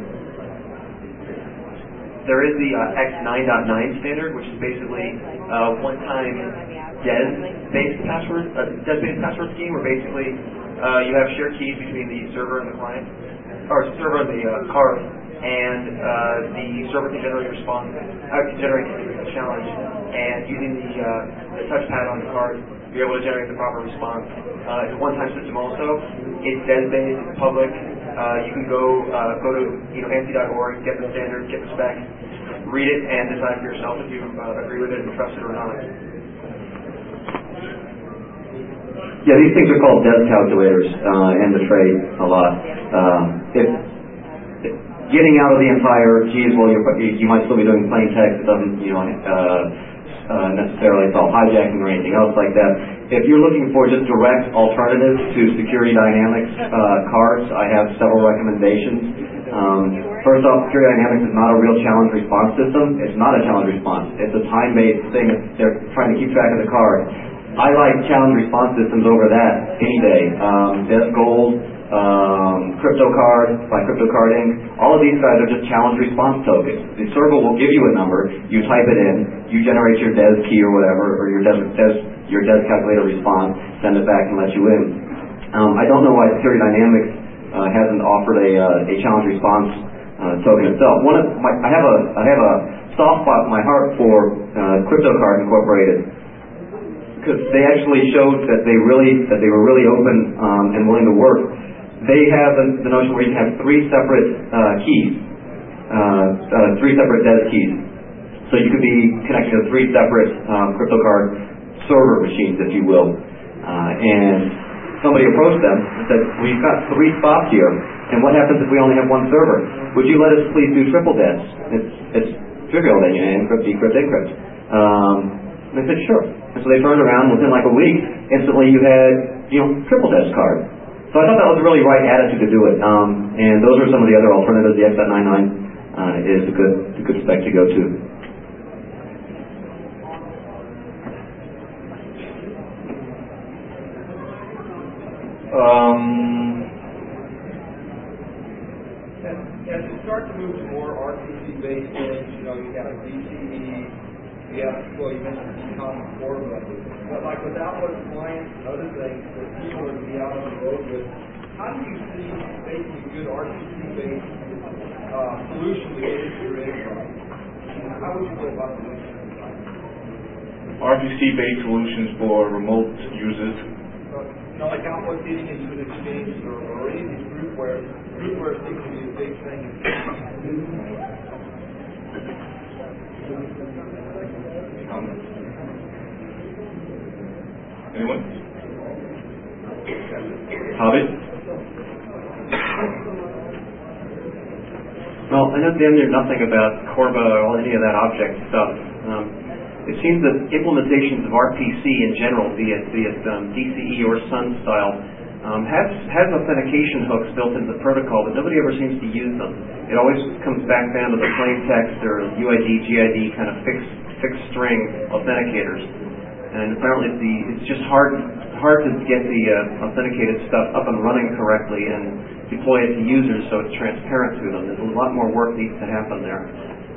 There is the X9.9 standard, which is basically one-time DES-based password scheme, where basically you have shared keys between the server and the client, or server and the card, and the server can generate a response, can generate a challenge, and using the touchpad on the card, you're able to generate the proper response. It's a one-time system also. It's DES-based, it's public. You can go to ANSI.org, get the standard, get the spec, read it, and decide for yourself if you agree with it and trust it or not. Yeah, these things are called DES calculators in the trade a lot. Getting out of the entire, you might still be doing plain text. It doesn't, necessarily solve hijacking or anything else like that. If you're looking for just direct alternatives to Security Dynamics cards, I have several recommendations. First off, Security Dynamics is not a real challenge response system. It's not a challenge response. It's a time-based thing. They're trying to keep track of the card. I like challenge response systems over that any day. DES Gold, CryptoCard by CryptoCard Inc. All of these guys are just challenge response tokens. The server will give you a number, you type it in, you generate your DES key or whatever, or your DES calculator response, send it back and let you in. I don't know why Security Dynamics hasn't offered a challenge response token itself. I have a soft spot in my heart for CryptoCard Incorporated, because they actually showed that they were really open and willing to work. They have the notion where you can have three separate keys, three separate DES keys. So you could be connected to three separate CryptoCard server machines, if you will. And somebody approached them and said, well, you've got three spots here, and what happens if we only have one server? Would you let us please do triple DES? It's trivial, then you encrypt, decrypt, encrypt. And they said, sure. And so they turned around, within like a week, instantly you had, triple DES card. So I thought that was a really right attitude to do it. And those are some of the other alternatives. The X.99 is a good spec to go to. As you start to move to more RPC-based things, you got DCE, you mentioned Econ and Corba, but like without those clients and other things that people are going to be out on the road with, how do you see making a good RPC-based solution to get into your enterprise? How would you go about doing that? RPC-based solutions for remote users. Like Outlook getting into an exchange or any of these groupware seems to be a big thing. Anyone? Hobbit? Well, I know damn near nothing about Corba or any of that object stuff. It seems that implementations of RPC in general, be it DCE or Sun style, has authentication hooks built into the protocol, but nobody ever seems to use them. It always comes back down to the plain text or UID, GID kind of fixed string authenticators. And apparently it's just hard to get the authenticated stuff up and running correctly and deploy it to users so it's transparent to them. There's a lot more work needs to happen there.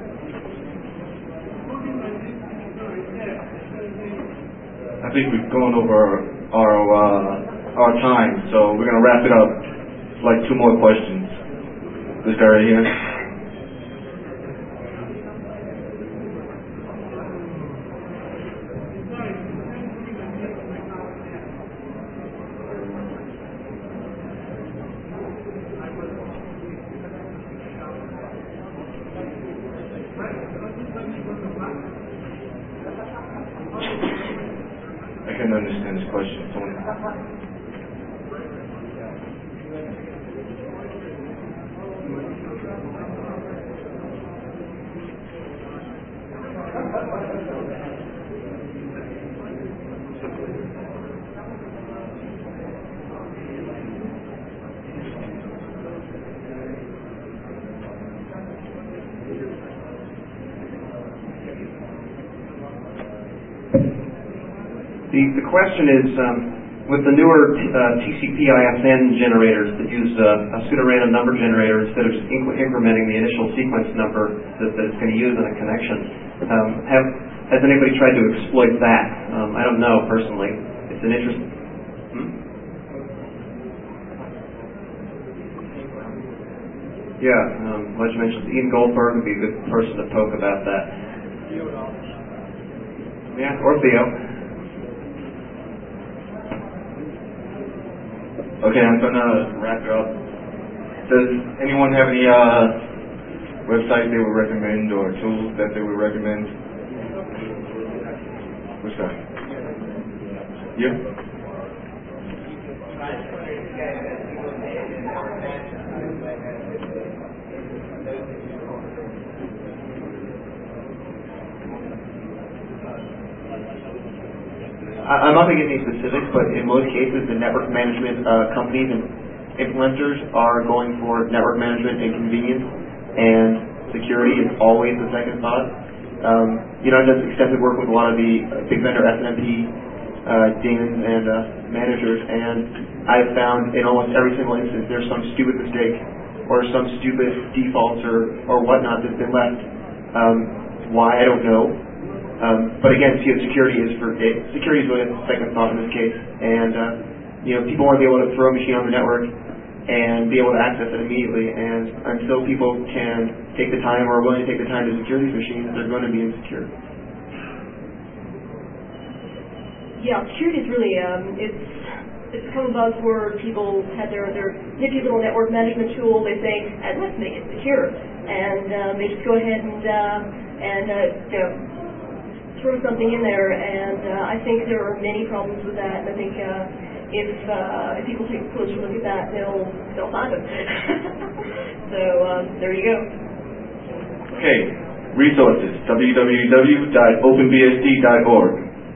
I think we've gone over our time, so we're going to wrap it up. It's like two more questions. This guy right here. The question is, with the newer TCP/ISN generators that use a pseudorandom number generator instead of just incrementing the initial sequence number that it's going to use in a connection, has anybody tried to exploit that? I don't know personally. It's an interest. Yeah, Ledge mentioned Ian Goldberg would be a good person to poke about that. Yeah, or Theo. Okay, I'm gonna wrap it up. Does anyone have any websites they would recommend or tools that they would recommend? Which guy? You? I'm not going to give any specifics, but in most cases, the network management companies and implementers are going for network management and convenience, and security is always the second thought. I've done extensive work with a lot of the big vendor SNMP daemons and managers, and I've found in almost every single instance there's some stupid mistake or some stupid defaults or whatnot that's been left. Why, I don't know. But again, security is really the second thought in this case, and people want to be able to throw a machine on the network and be able to access it immediately. And until people can take the time or are willing to take the time to secure these machines, they're going to be insecure. Yeah, security is really it's become a buzzword. People have their nifty little network management tool. They say, and let's make it secure, and they just go ahead and throw something in there, and I think there are many problems with that, and I think if people take a closer look at that, they'll find them. So there you go. Okay, resources, www.openbsd.org.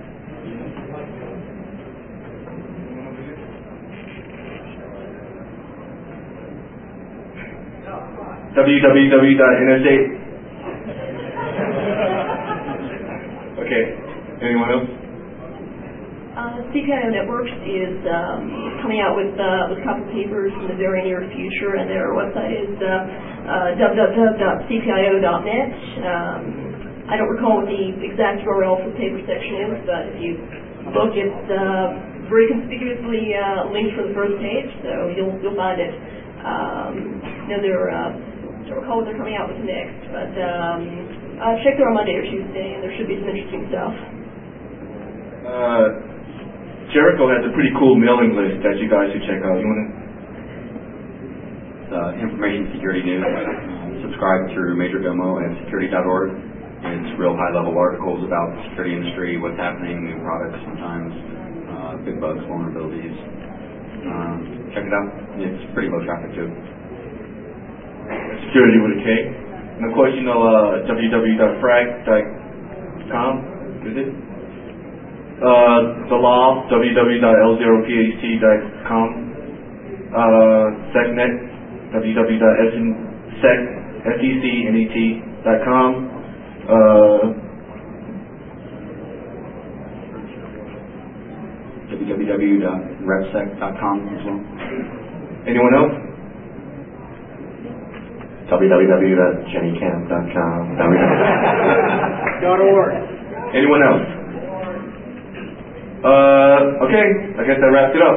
www.nsa. Okay. Anyone else? CPIO Networks is coming out with a couple papers in the very near future, and their website is www.cpio.net. I don't recall what the exact URL for the paper section is, but if you look, it's very conspicuously linked for the first page, so you'll find it. I don't recall what they're coming out with next, but check there on Monday or Tuesday, and there should be some interesting stuff. Jericho has a pretty cool mailing list that you guys should check out. You want to? Information security news. Subscribe through Major Domo and security.org. It's real high-level articles about the security industry, what's happening, new products sometimes, big bugs, vulnerabilities. Check it out. It's pretty low traffic too. Security with a K. And of course, www.frag.com, is it? The law, www.l0pht.com. SecNet, www.secnet.com. www.repsec.com as well. Anyone else? www.jennycamp.com. .org. Anyone else? Okay, I guess that wraps it up.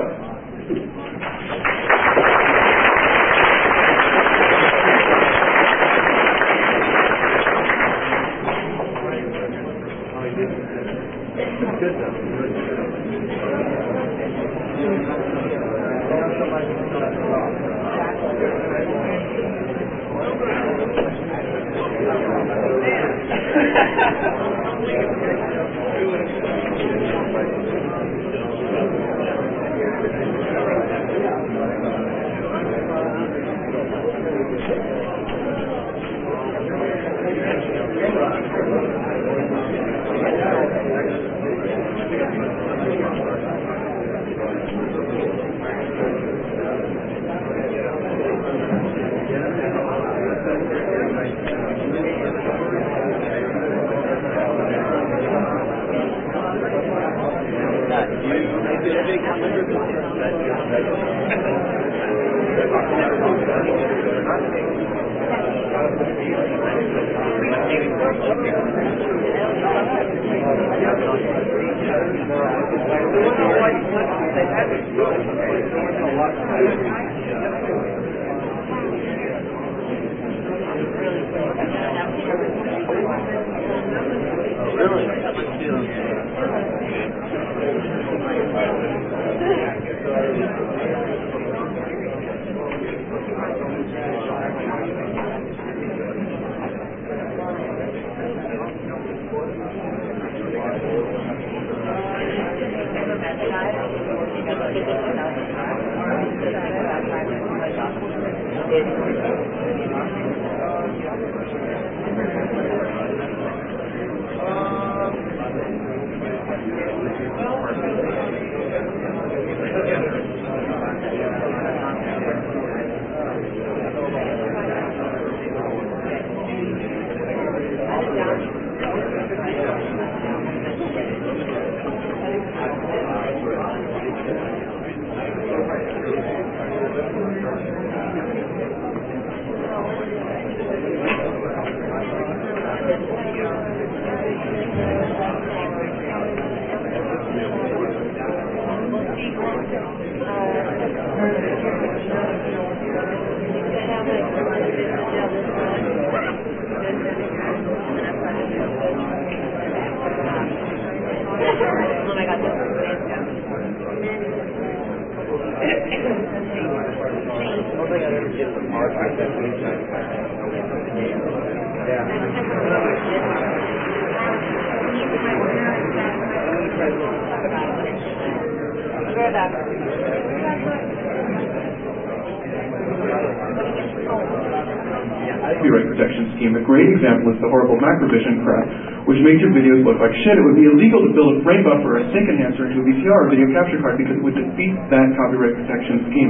Copyright protection scheme. A great example is the horrible Macrovision crap, which makes your videos look like shit. It would be illegal to build a frame buffer or a sync enhancer into a VCR or video capture card because it would defeat that copyright protection scheme.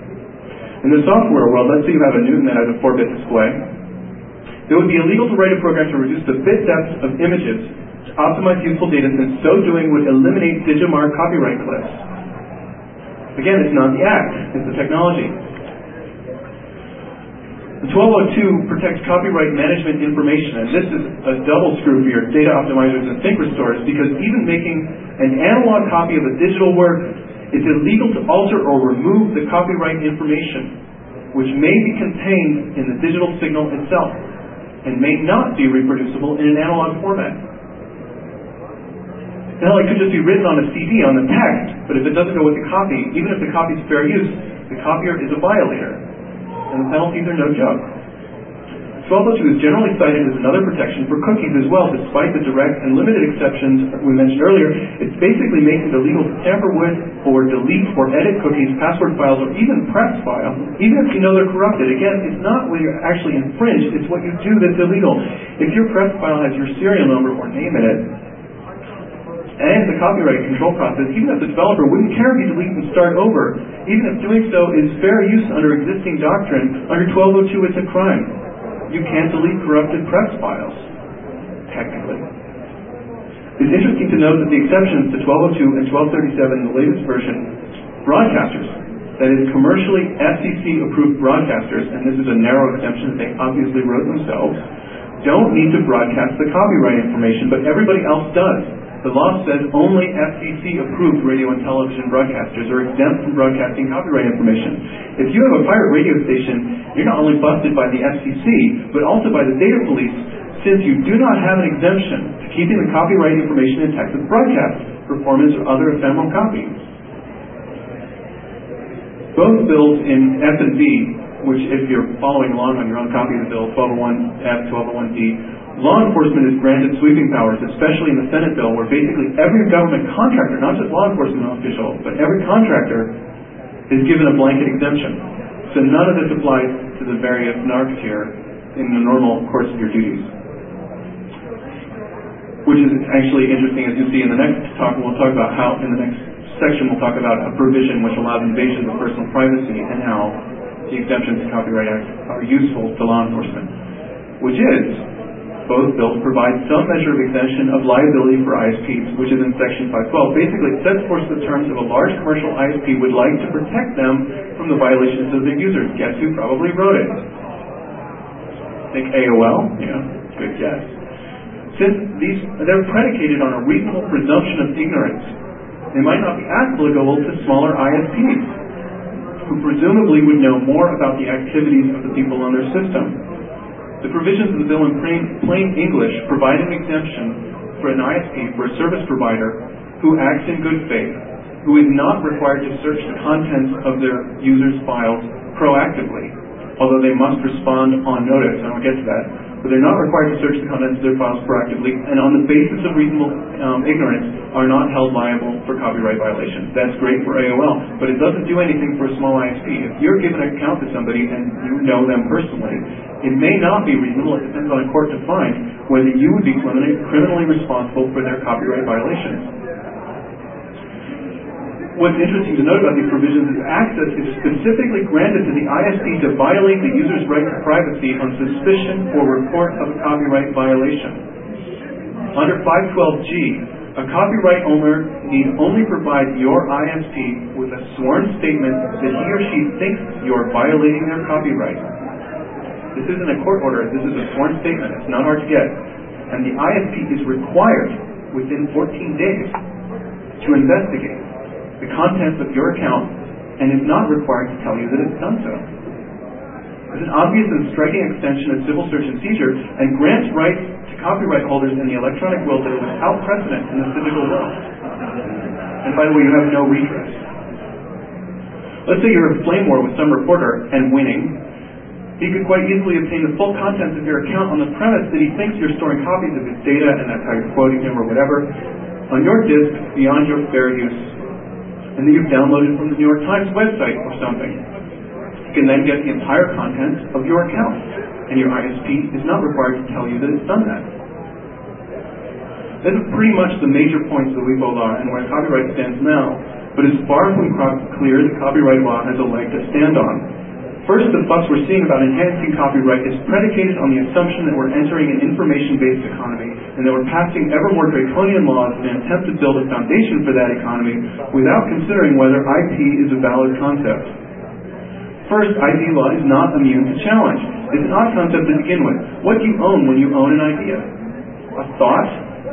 In the software world, let's say you have a Newton that has a 4-bit display. It would be illegal to write a program to reduce the bit depth of images to optimize useful data, since so doing would eliminate Digimarc copyright cliffs. Again, it's not the act, it's the technology. The 1202 protects copyright management information, and this is a double screw for your data optimizers and sync restorers, because even making an analog copy of a digital work, it's illegal to alter or remove the copyright information, which may be contained in the digital signal itself, and may not be reproducible in an analog format. Hell, it could just be written on a CD on the text, but if it doesn't go with the copy, even if the copy is fair use, the copier is a violator, and the penalties are no joke. 1202 is generally cited as another protection for cookies as well, despite the direct and limited exceptions we mentioned earlier. It's basically making it illegal to tamper with or delete or edit cookies, password files, or even press files, even if you know they're corrupted. Again, it's not when you're actually infringed, it's what you do that's illegal. If your press file has your serial number or name in it, and the copyright control process, even if the developer wouldn't care if you delete and start over, even if doing so is fair use under existing doctrine, under 1202 it's a crime. You can't delete corrupted press files, technically. It's interesting to note that the exceptions to 1202 and 1237 in the latest version, broadcasters, that is commercially FCC-approved broadcasters, and this is a narrow exemption that they obviously wrote themselves, don't need to broadcast the copyright information, but everybody else does. The law says only FCC-approved radio and television broadcasters are exempt from broadcasting copyright information. If you have a pirate radio station, you're not only busted by the FCC, but also by the data police, since you do not have an exemption to keeping the copyright information intact with broadcast, performance, or other ephemeral copies. Both bills in F and B, which if you're following along on your own copy of the bill, 1201F, 1201D, law enforcement is granted sweeping powers, especially in the Senate bill, where basically every government contractor, not just law enforcement official, but every contractor is given a blanket exemption. So none of this applies to the various narcs here in the normal course of your duties. Which is actually interesting, as you see in the next talk. We'll talk about how, in the next section, we'll talk about a provision which allows invasion of personal privacy and how the exemptions to Copyright Act are useful to law enforcement, which is both bills provide some measure of exemption of liability for ISPs, which is in Section 512. Basically, it sets forth the terms of a large commercial ISP would like to protect them from the violations of their users. Guess who probably wrote it? Think AOL? Yeah, good guess. Since they're predicated on a reasonable presumption of ignorance, It might not be applicable to smaller ISPs, who presumably would know more about the activities of the people on their system. The provisions of the bill in plain English provide an exemption for an ISP, for a service provider, who acts in good faith, who is not required to search the contents of their users' files proactively, although they must respond on notice, and I'll get to that. But they're not required to search the contents of their files proactively, and on the basis of reasonable ignorance, are not held liable for copyright violations. That's great for AOL, but it doesn't do anything for a small ISP. If you're giving an account to somebody and you know them personally, it may not be reasonable, it depends on a court to find, whether you would be criminally responsible for their copyright violations. What's interesting to note about these provisions is access is specifically granted to the ISP to violate the user's right to privacy on suspicion or report of a copyright violation. Under 512G, a copyright owner need only provide your ISP with a sworn statement that he or she thinks you're violating their copyright. This isn't a court order, this is a sworn statement. It's not hard to get. And the ISP is required within 14 days to investigate the contents of your account, and is not required to tell you that it's done so. It's an obvious and striking extension of civil search and seizure, and grants rights to copyright holders in the electronic world that are without precedent in the physical world. And by the way, you have no redress. Let's say you're in flame war with some reporter and winning. He could quite easily obtain the full contents of your account on the premise that he thinks you're storing copies of his data, and that's how you're quoting him or whatever, on your disk beyond your fair use, and that you've downloaded from the New York Times website or something. You can then get the entire content of your account, and your ISP is not required to tell you that it's done that. This is pretty much the major points of the WIPO law and where copyright stands now, but it's far from clear that copyright law has a leg to stand on. First, the fuss we're seeing about enhancing copyright is predicated on the assumption that we're entering an information-based economy and that we're passing ever more draconian laws in an attempt to build a foundation for that economy without considering whether IP is a valid concept. First, IP law is not immune to challenge. It's an odd concept to begin with. What do you own when you own an idea? A thought?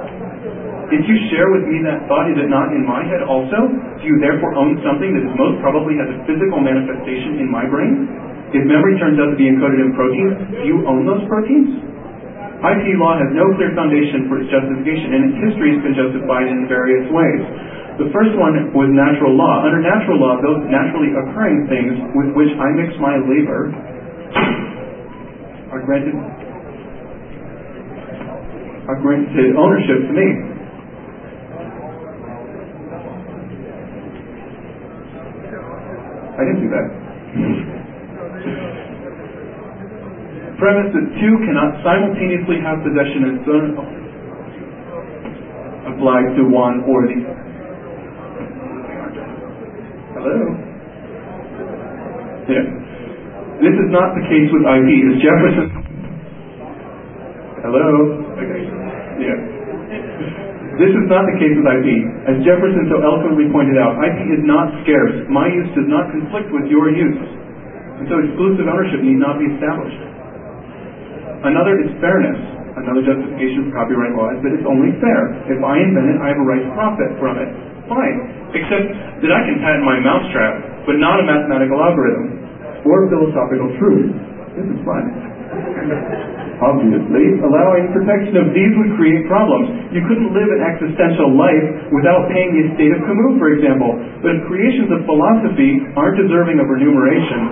If you share with me that thought, is it not in my head also? Do you therefore own something that most probably has a physical manifestation in my brain? If memory turns out to be encoded in proteins, do you own those proteins? IP law has no clear foundation for its justification, and its history has been justified in various ways. The first one was natural law. Under natural law, those naturally occurring things with which I mix my labor are granted ownership to me. I didn't do that. Premise that two cannot simultaneously have possession and so applies to one or the... Hello? Yeah. This is not the case with IP. As Jefferson... Hello? Okay. Yeah. This is not the case with IP. As Jefferson so eloquently pointed out, IP is not scarce. My use does not conflict with your use. And so exclusive ownership need not be established. Another is fairness. Another justification for copyright law is that it's only fair. If I invent it, I have a right to profit from it. Fine. Except that I can patent my mousetrap, but not a mathematical algorithm or philosophical truth. This is fun. Obviously, allowing protection of these would create problems. You couldn't live an existential life without paying the estate of Camus, for example. But if creations of philosophy aren't deserving of remuneration,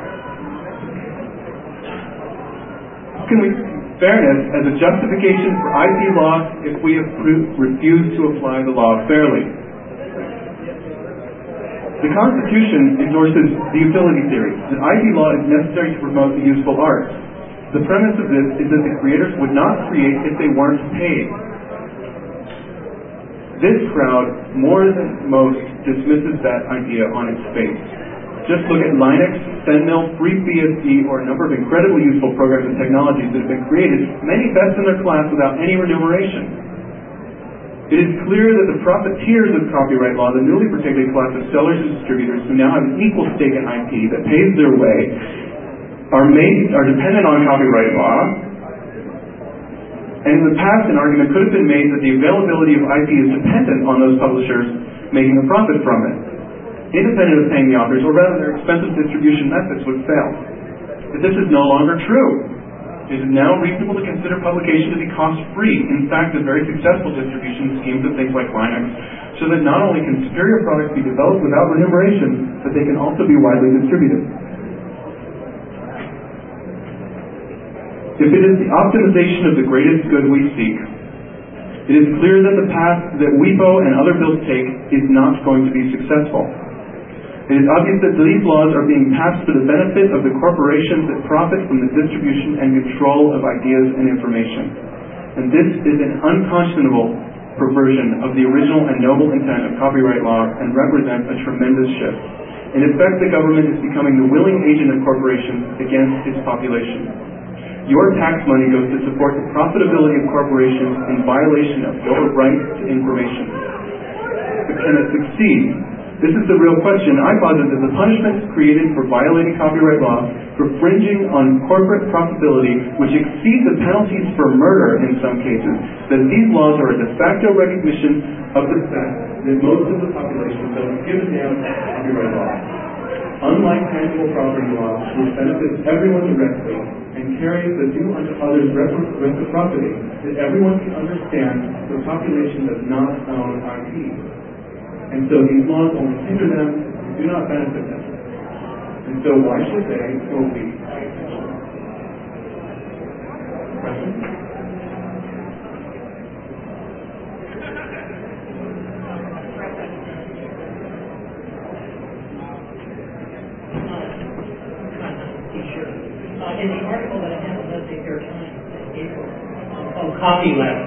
how can we fairness as a justification for IP law if we have refused to apply the law fairly? The Constitution endorses the utility theory, that IP law is necessary to promote the useful arts. The premise of this is that the creators would not create if they weren't paid. This crowd, more than most, dismisses that idea on its face. Just look at Linux, SendMill, FreeBSD, or a number of incredibly useful programs and technologies that have been created, many best in their class without any remuneration. It is clear that the profiteers of copyright law, the newly protected class of sellers and distributors who now have an equal stake in IP that pays their way, are dependent on copyright law. And in the past, an argument could have been made that the availability of IP is dependent on those publishers making a profit from it, independent of paying the authors, or rather their expensive distribution methods would fail. But this is no longer true. It is now reasonable to consider publication to be cost-free. In fact, the very successful distribution schemes of things like Linux show that not only can superior products be developed without remuneration, but they can also be widely distributed. If it is the optimization of the greatest good we seek, it is clear that the path that WIPO and other bills take is not going to be successful. It is obvious that these laws are being passed for the benefit of the corporations that profit from the distribution and control of ideas and information. And this is an unconscionable perversion of the original and noble intent of copyright law and represents a tremendous shift. In effect, the government is becoming the willing agent of corporations against its population. Your tax money goes to support the profitability of corporations in violation of your right to information. But can it succeed? This is the real question. I posit that the punishments created for violating copyright law, for fringing on corporate profitability, which exceed the penalties for murder in some cases, that these laws are a de facto recognition of the fact that most of the population doesn't give a damn about copyright law. Unlike tangible property law, which benefits everyone directly and carries the do unto others reciprocity, that everyone can understand the population does not own IP. And so these laws only hinder them and do not benefit them. And so why should they or we pay attention? Questions? In the article that I have in the Fair Times in April on copyleft,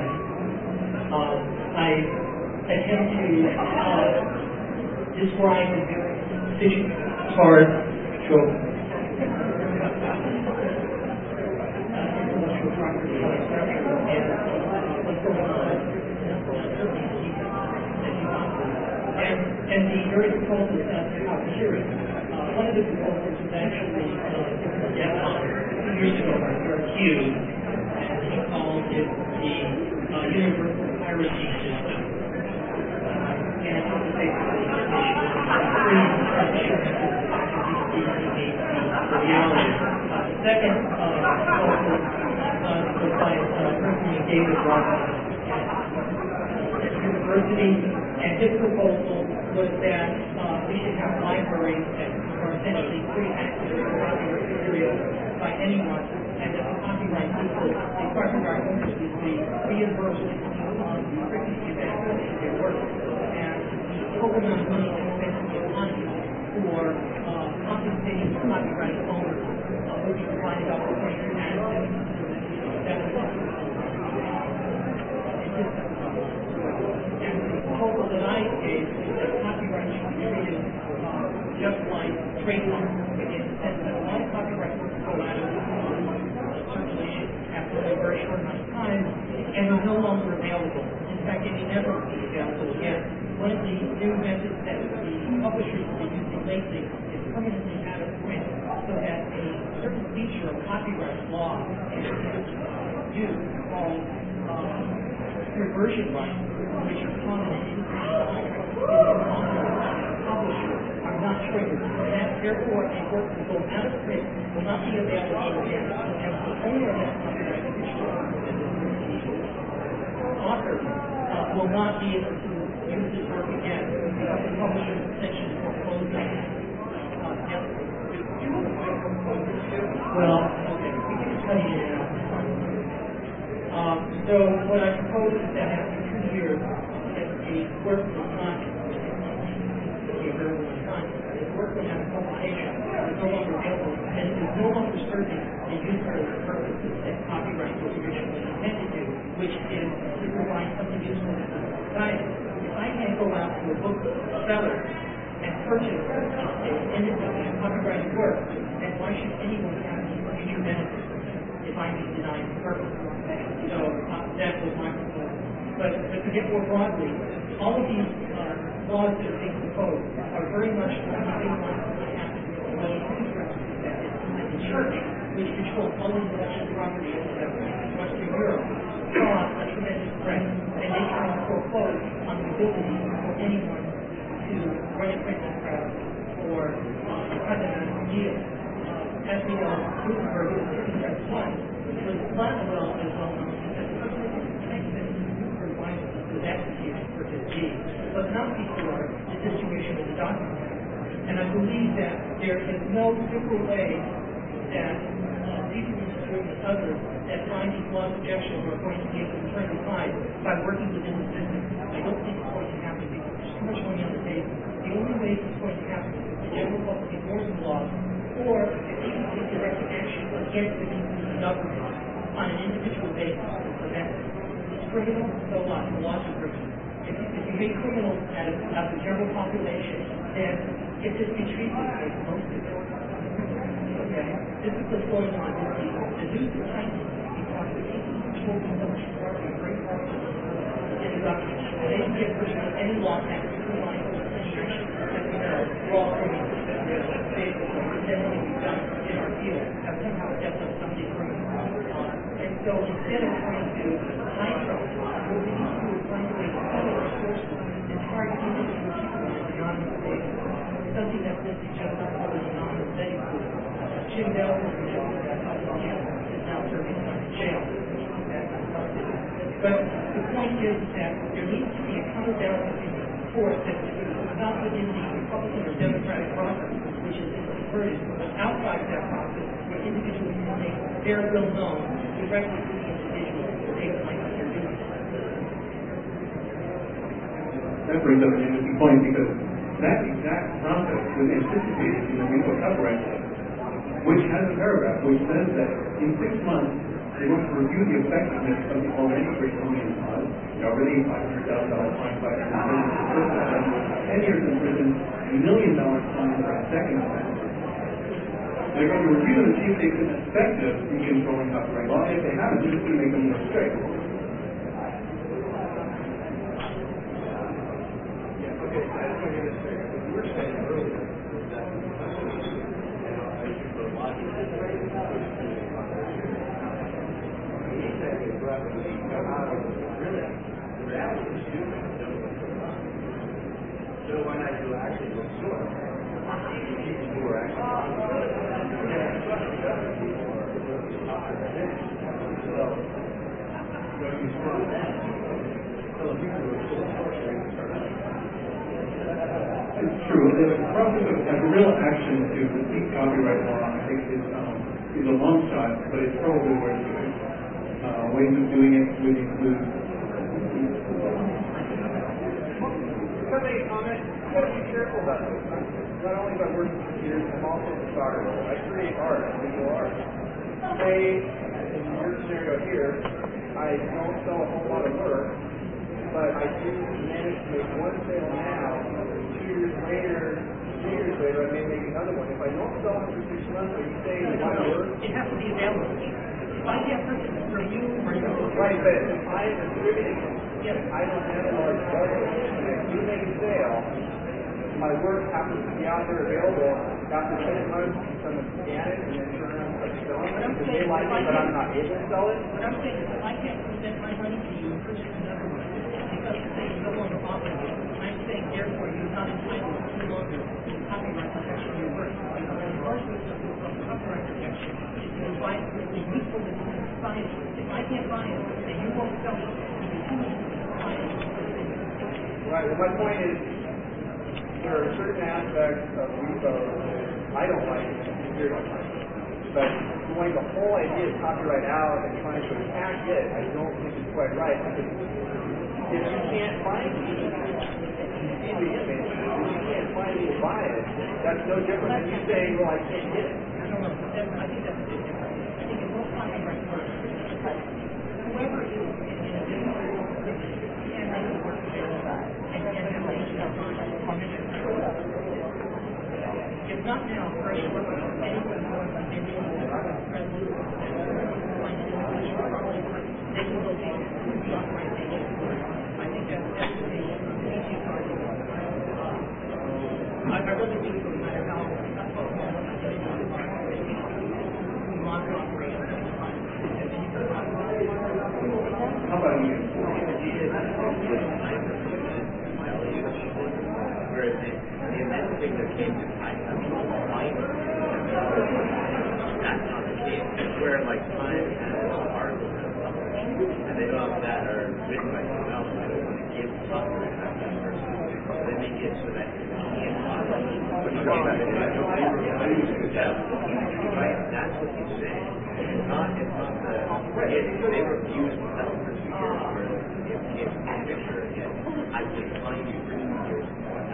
I attempt to describe the various decisions as far as intellectual property structure and what's going on and the various proposals that are hearing. One of the proposals is actually DEFCON 2 years ago by Eric Hughes, and he called it the Universal Piracy System. And it was basically the reality. The second proposal was by a person named David Roberts at University, and his proposal was that we should have libraries that are essentially free access to copyright material by anyone, and that the copyright people, the copyright owners would be reimbursed on the frequency of access to their work. And the total amount of money that's spent in the economy for compensating the copyright owners would be divided up between access. That was it. And the proposal that I gave was that copyright should be treated just like trademarks, in the sense that a lot of copyright works go out of circulation after a very short amount of time and are no longer available. In fact, they may never be available again. One of the new methods that the publishers have been using lately is permanently out of print, so that a certain feature of copyright law is used called reversion rights, which are common in publishers are not triggered. And that, therefore, a work will go out of print, will not be available again, and the owner of that copyright, which author, will not be able to use his work again because the publisher essentially foreclosed that. Well, okay, we can study it out. So what I propose is that after 2 years, if a work is not work will have publication is no longer available and it is no longer serving the user purposes that copyright was originally intended to, which is to provide something useful to society. If I can't go out to a bookseller and purchase an independent copyrighted work, then why should anyone have any future benefit if I can deny the purpose? So that was my proposal. But to get more broadly, all of these laws that are being proposed are very much the same ones that have to do with the the church, which controls all intellectual property in Western Europe, saw a tremendous threat, and they try to foreclose on the ability for anyone to deal. As we know, Gutenberg is Gutenberg's one, but Plaza well is well known because the person who typed it in Gutenberg Bible was executed for his deed, but not before the distribution of the document. And I believe that there is no simple way that these administrators and others that find these laws objectionable are going to be able to turn aside by working within the system. I don't think it's going to happen because there's too much money on the table. The only way this is going to happen is if the general public enforces the laws, or if people take direct action against the people in the government on an individual basis to prevent it. It's criminal, so what? The laws are criminal. If you make criminals out of the general population, then it just be treated like most people. Okay? This is what's going on with the news is heightened because the people who control so much property, great property in the government, they can get virtually any law passed through line of administration. As we know, we're all criminals. Basically, then what we've done in our field have somehow stepped up something criminal. And so instead of trying to hide trouble, what we need to do is find a way to cover our sources and target individual people on an anonymous basis. Something that this suggests called an anonymous vetting group. Jim Bell, for example, is now serving in jail. But the point is that there needs to be a counterbalancing force that's not within the Republican or Democratic process, which is inverted, but outside that process, where individuals can make their will known directly to the individual to take the money that they're doing. That brings up an interesting point because that exact process was anticipated in the RICO copyright law, which has a paragraph which says that in 6 months they will review the effectiveness of the already Draconian laws, already $500,000 fine, 5 years in prison for the first offense, 10 years in prison, $1 million fine for a second offense. They're going to review and see if they've been effective in controlling copyright law. If they haven't, they're just going to make them more strict. It's true. The process of real action to defeat copyright law, I think, is a long shot, but it's probably worth doing. Ways of doing it would include. Somebody comment? You got to be careful about this. Not only by working for years, I'm also a photographer. I create art, visual art. Say, in your scenario here, I don't sell a whole lot of work, but I do manage to make one sale now. 2 years later, 2 years later, I may make another one. If I don't sell it for 6 months, are you saying that my work? It has to be available. If I get purchases from you or you, right, but if I am distributing it, yes, I don't have a large budget, and I do make a sale, my work happens to be out there available. After 10 months, someone scan it and then turn around and start selling it. Because they like it, but I'm not able to sell it. What I'm saying is, if I can't present my money to you and purchase another one, because the thing is no longer offering it, I'm saying, therefore, you're not entitled to no longer to copyright protection of your work. Because the first system of copyright protection is to provide the usefulness to society. If I can't buy it, and you won't sell it, you continue to buy it. Right, well, my point is, there are certain aspects of RICO I don't like, and you don't like. But going the whole idea of copyright out and trying to attack it, I don't think is quite right. Because if you can't find me, you see the image, if you can't find me to buy it, that's no different than you saying, well, I can't get it. No, I think that's a bit different. I think it's all copyright works. Whoever is in a business can make it work together and have a permission. If not now, for sure, anyone who wants to get into the resolution and find an individual property, they can locate who the authorization for. I think that's the easiest argument. I really think no matter how modern operations at the time. How about you? Whereas in that particular case, I mean, Right, that's what he's saying. It's not they refuse to settle procedure where it's a picture again. I would find you for 2 years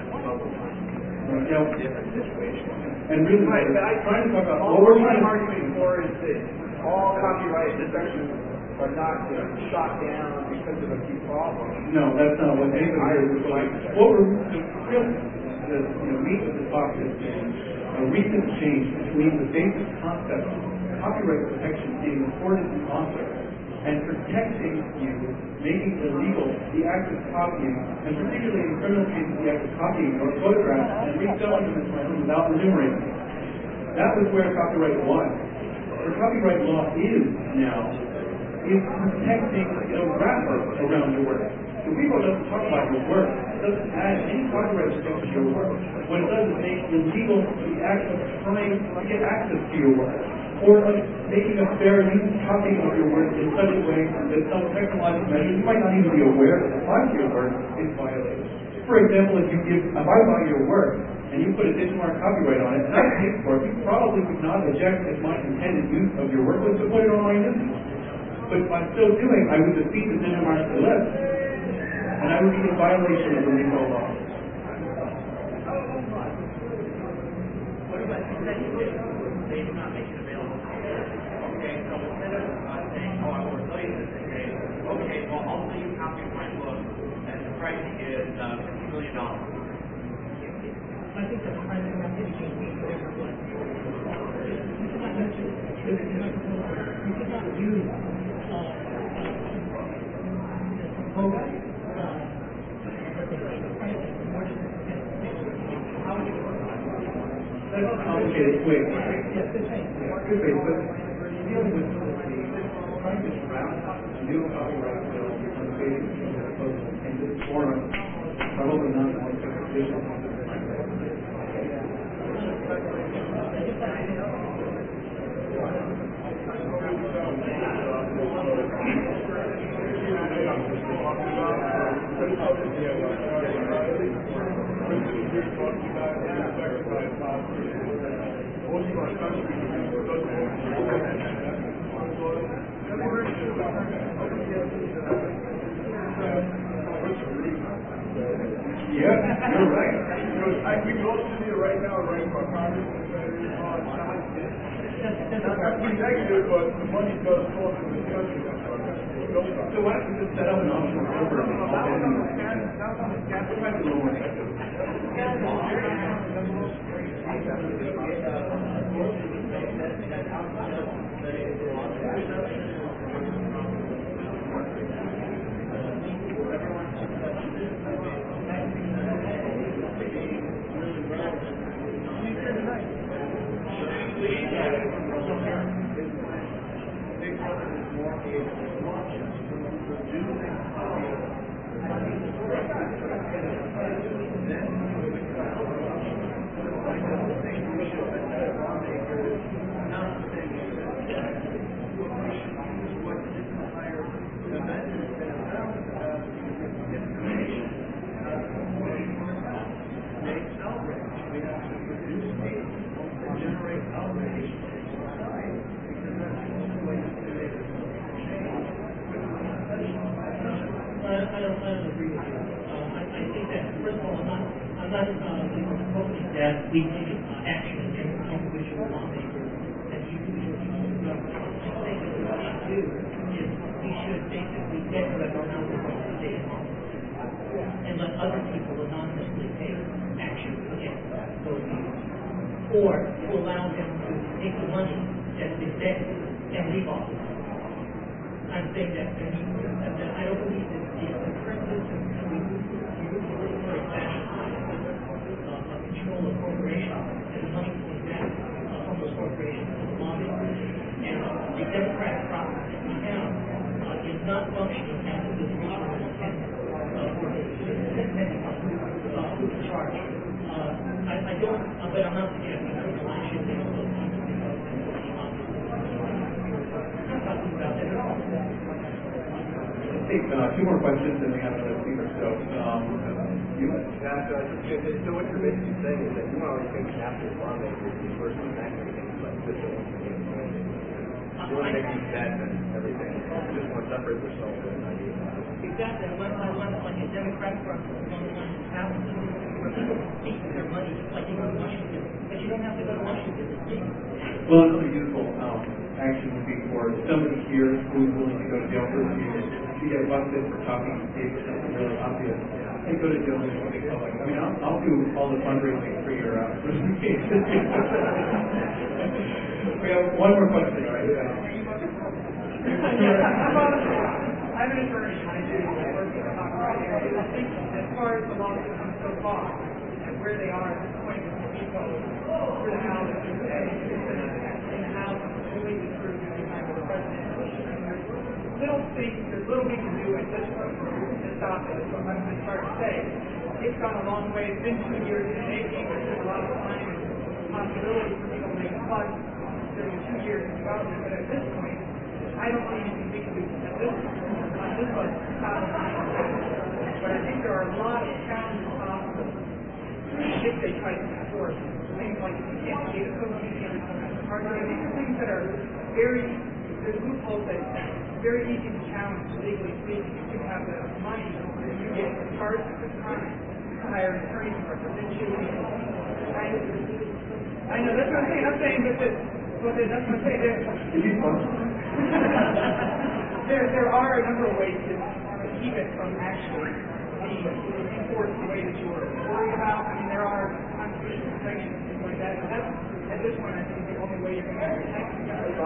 different situation. And really, right, but I'm trying to talk about all we're arguing for is that all copyright inspections are not shot down because of a few problems. No, that's not what anybody is like. What we're the meat of the talk has been a recent change between the basic concept of copyright protection being afforded to authors and protecting you, making illegal the act of copying, and particularly in criminal cases the act of copying or photographs and reselling them as my own without enumerating them. That was where copyright was. Where copyright law is now is protecting the wrapper around your work. The repo doesn't talk about your work. It doesn't add any copyright protection to your work. What it does is make illegal the act of trying to get access to your work, or of making a fair use copying of your work in such a way that some technological measure you might not even be aware that applies to your work is violated. For example, if I buy your work and you put a digital mark copyright on it and I pay for it, you probably would not object if my intended use of your work was to put it on my newspaper. But by so doing, I would defeat the digital mark list, and I would be in violation of the legal law. What about they do not make it available? Okay, so instead of saying, oh, I want to tell you this, they say, okay, well, I'll tell you how you might look, and the pricing is $50 million. I think that's kind of we could not use That's complicated. Wait. Good faith, but dealing with trying to draft a new copyright bill on the basis of the proposal in this forum, probably not the most efficient one. Yeah, you're right. We can all sit here right now and write for Congress. That's pretty negative, but the money does fall to the country. So why don't we just set up an option over and I don't agree with you. I think that, first of all, I'm not proposing that we take action against individual lawmakers and individual pieces of government. I think that what we should do is we should basically get whatever amount we're going to stay at home and let other people anonymously take action against those people, or to allow them to take the money that's been spent and leave office. I'm saying that I don't believe that the current system that we use for control of corporations and the money coming back from those corporations to the lawmakers and the democratic process that we have is not functioning as it was originally intended for depending on who's in charge. I don't, but I'm not suggesting that the line should be able to I'm not talking about that at all. Take two more questions and we have another speaker. So, So what you're basically saying is that you want to take after lawmakers in the first use debt and everything. Just want to separate themselves from that. Exactly. When like a Democratic process is on the one where people speak with their money, like they go to Washington, but you don't have to go to Washington to speak. Well, another useful action would be for somebody here who's willing to go to jail for a few years. If you get busted for copying tape or something really obvious, they go to jail and they won't be public. I mean, I'll do all the fundraising for your case. We have one more question, all right? I'm an attorney. I do work in the copyright area. I think as far as the lawsuits so far and where they are at this point with the people for the House in the House completely through the president. There's little we can do at this point to stop it. So I'm going to start to say it's gone a long way. It's been 2 years in the making. There's been a lot of time and possibility for people to make a fuss during the 2 years in government. But at this point, I don't see anything we can do at this point. This was but I think there are a lot of challenges possible if they try to enforce things like you can't see the social media hardware. These are things that are there's loopholes that are very easy to challenge legally speaking. If you have the money and you get charged with a crime to hire an attorney to represent you. I know that's what I'm saying. I'm saying that's what I'm saying. There are a number of ways to keep it from actually being enforced the way that you were worried about. I mean, there are constitutional protections and things like that. And that's, at this point, I think the only way you're going to protect yourself.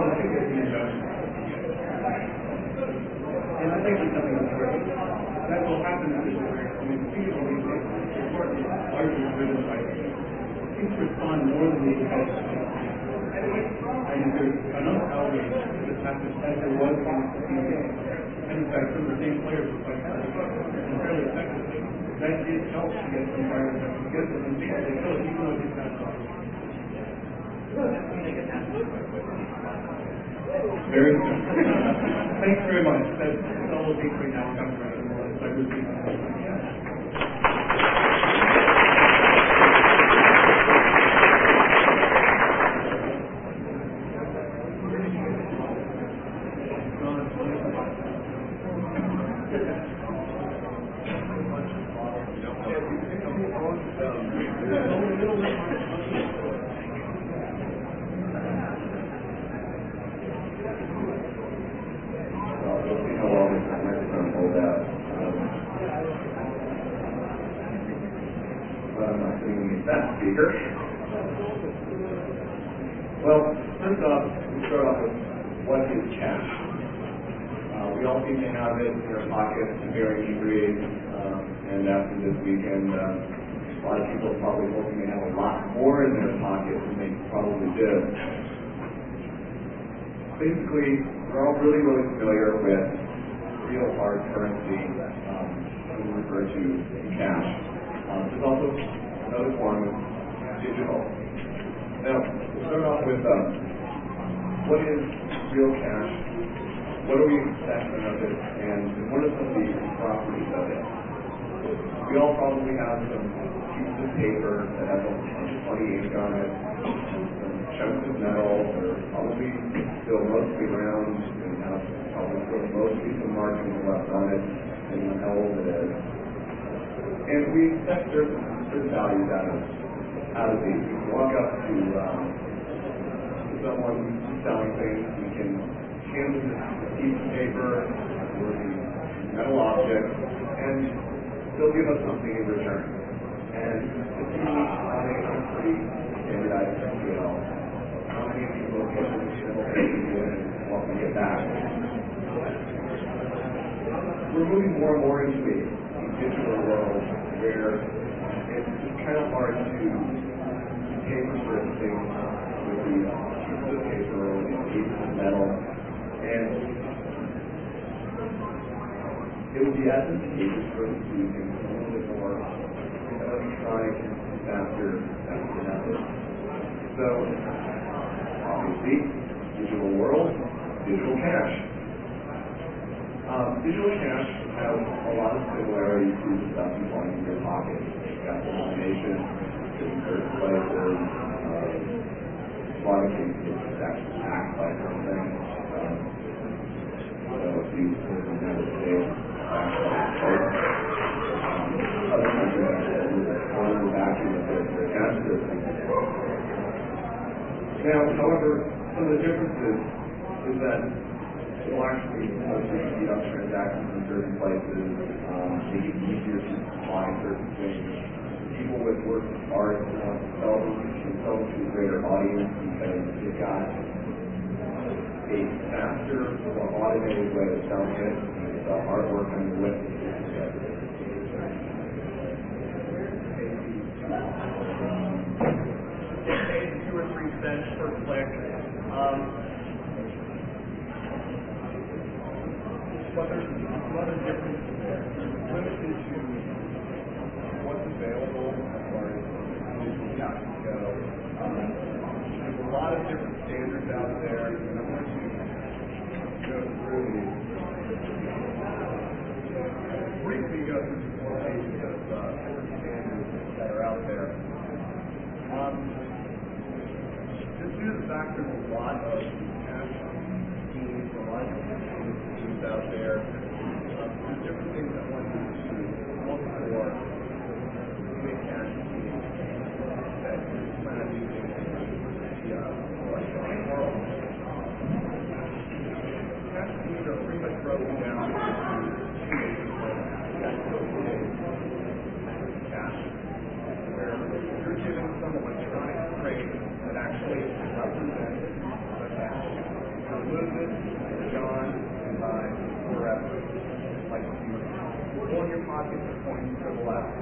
And I think there's something that's great. That will happen in this area. I mean, people these days, importantly, largely driven by things respond more than the education. And there's enough outrage that happens as there was in the CCA. And in fact, some of the same players were quite happy and fairly effectively. That did help to get some violence to get them in jail. They could, even though they found out. Very good. Thanks very much. That's all we'll take right now. Speaker. Well, first off, we start off with what is cash. We all seem to have it in our pockets to varying degrees, and after this weekend, a lot of people are probably hoping to have a lot more in their pockets than they probably did. Basically, we're all really, really familiar with real hard currency, we refer to cash. There's also another form of digital. Now, we'll start off with what is real cash, what are we expecting of it, and what are some of the properties of it? We all probably have some pieces of paper that have a bunch of funny ink on it, some chunks of metal that are probably still mostly round and have probably still mostly some markings left on it, depending on how old it is. And we expect certain values out of these. We can walk up to someone selling things, we can hand them this piece of paper or the metal object, and they'll give us something in return. And it's usually on a pretty standardized scale. How many of these locations will pay you and what we get back? We're moving more and more into a digital world where it's kind of hard to pay for certain things with these pieces of paper or these pieces of metal, and it would be advantageous for us to use a little bit more electronic, faster methods. So, obviously, digital world, digital cash. Digital cash has a lot of similarities to the stuff you find in your pocket. It's got information, it's certain places, a lot of cases it's actually backed by something. Now, however, some of the differences is that we'll actually mostly speed up transactions in certain places, make it easier to buy certain things. People with works of art sell them to a greater audience because they've got a faster, more automated way of selling it. You sell artwork on your web. $2 or 3 cents per click. But there's some other differences there. It's limited to what's available as far as digital copies go. There's a lot of different standards out there, and I'm going to go through these. Briefly go through some more pages of different standards that are out there. Just due to the fact there's a lot of cash schemes, a lot of different schemes out there, there's different things that one needs to look for in a cash scheme that you plan on using the electronic world. Cash schemes are pretty much broken down into two major categories. Cash, where you're given some electronic trade that actually represents the cash. You lose it, it's gone, and buy forever. Like you pull in your pocket the coins to the left.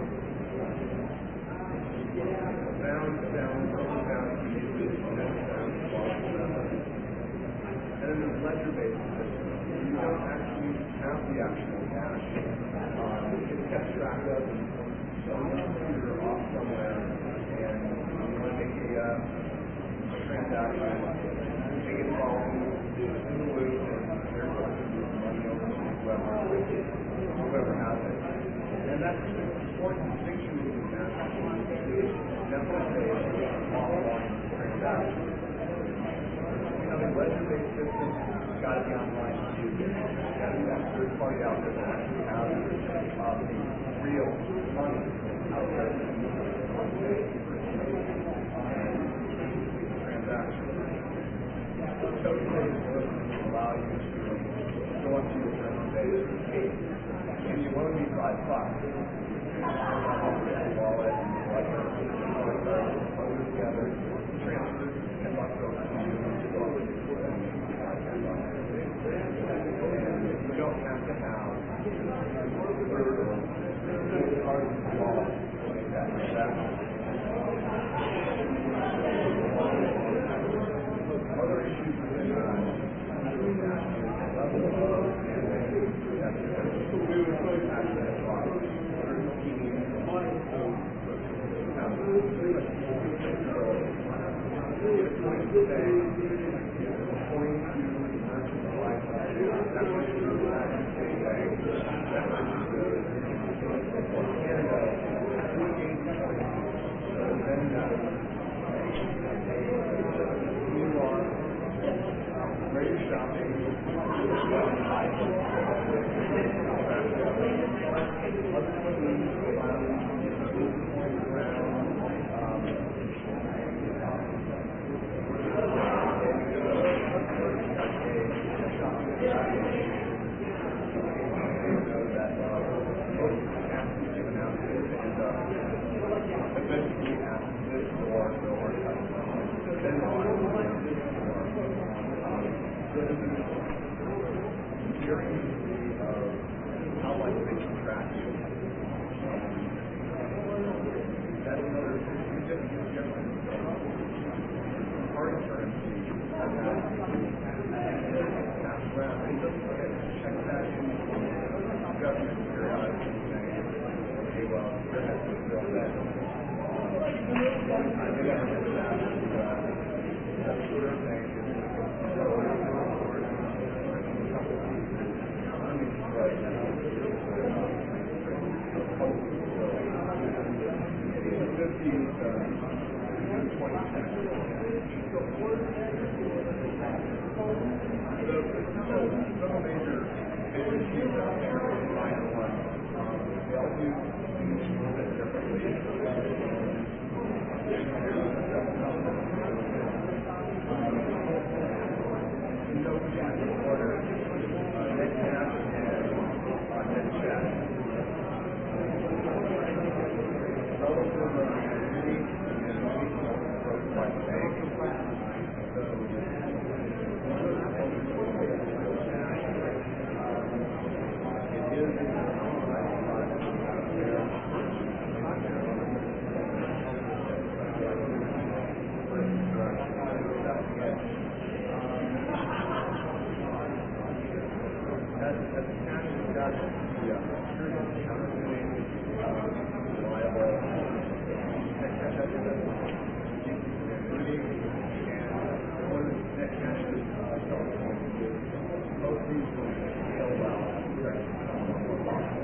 Bound, immediately, and then bound, lost forever. And then there's ledger-based system. You don't actually have the actual cash. It's kept track of on the computer off somewhere, and you want to make a transaction, take it home, in the loop, and there's money over to whoever has it. And that's an important distinction between cash and network-based offline transactions. The ledger-based system has got to be online too. It's got to be that third party out there that actually has the real money out there that you can pay transactions. Token-based systems will allow you to go up to your friend and say, hey, can you loan me $5? Wallet, put it together, transfer $10 over to you. And you don't have to have third party wallet to make that transaction. Other issues within that is level of we would really pass that across. Certain schemes have pretty much control. It's going to say it's going to merchant license that merchant is not in the same bank. That merchant is in Canada. We gain points. So then you are where you're shopping. How much they can track you. That's another significant difference. Hard currency has cash around. It doesn't check that in government periodically saying, okay, well, there has to be bill that. I think I remember that sort of thing is as the cache is established, the security counterfeiting, reliable, net cache anonymity, and one of the net cache's selling points is most of these will scale well compared to some more popular.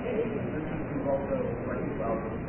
is also reconciled with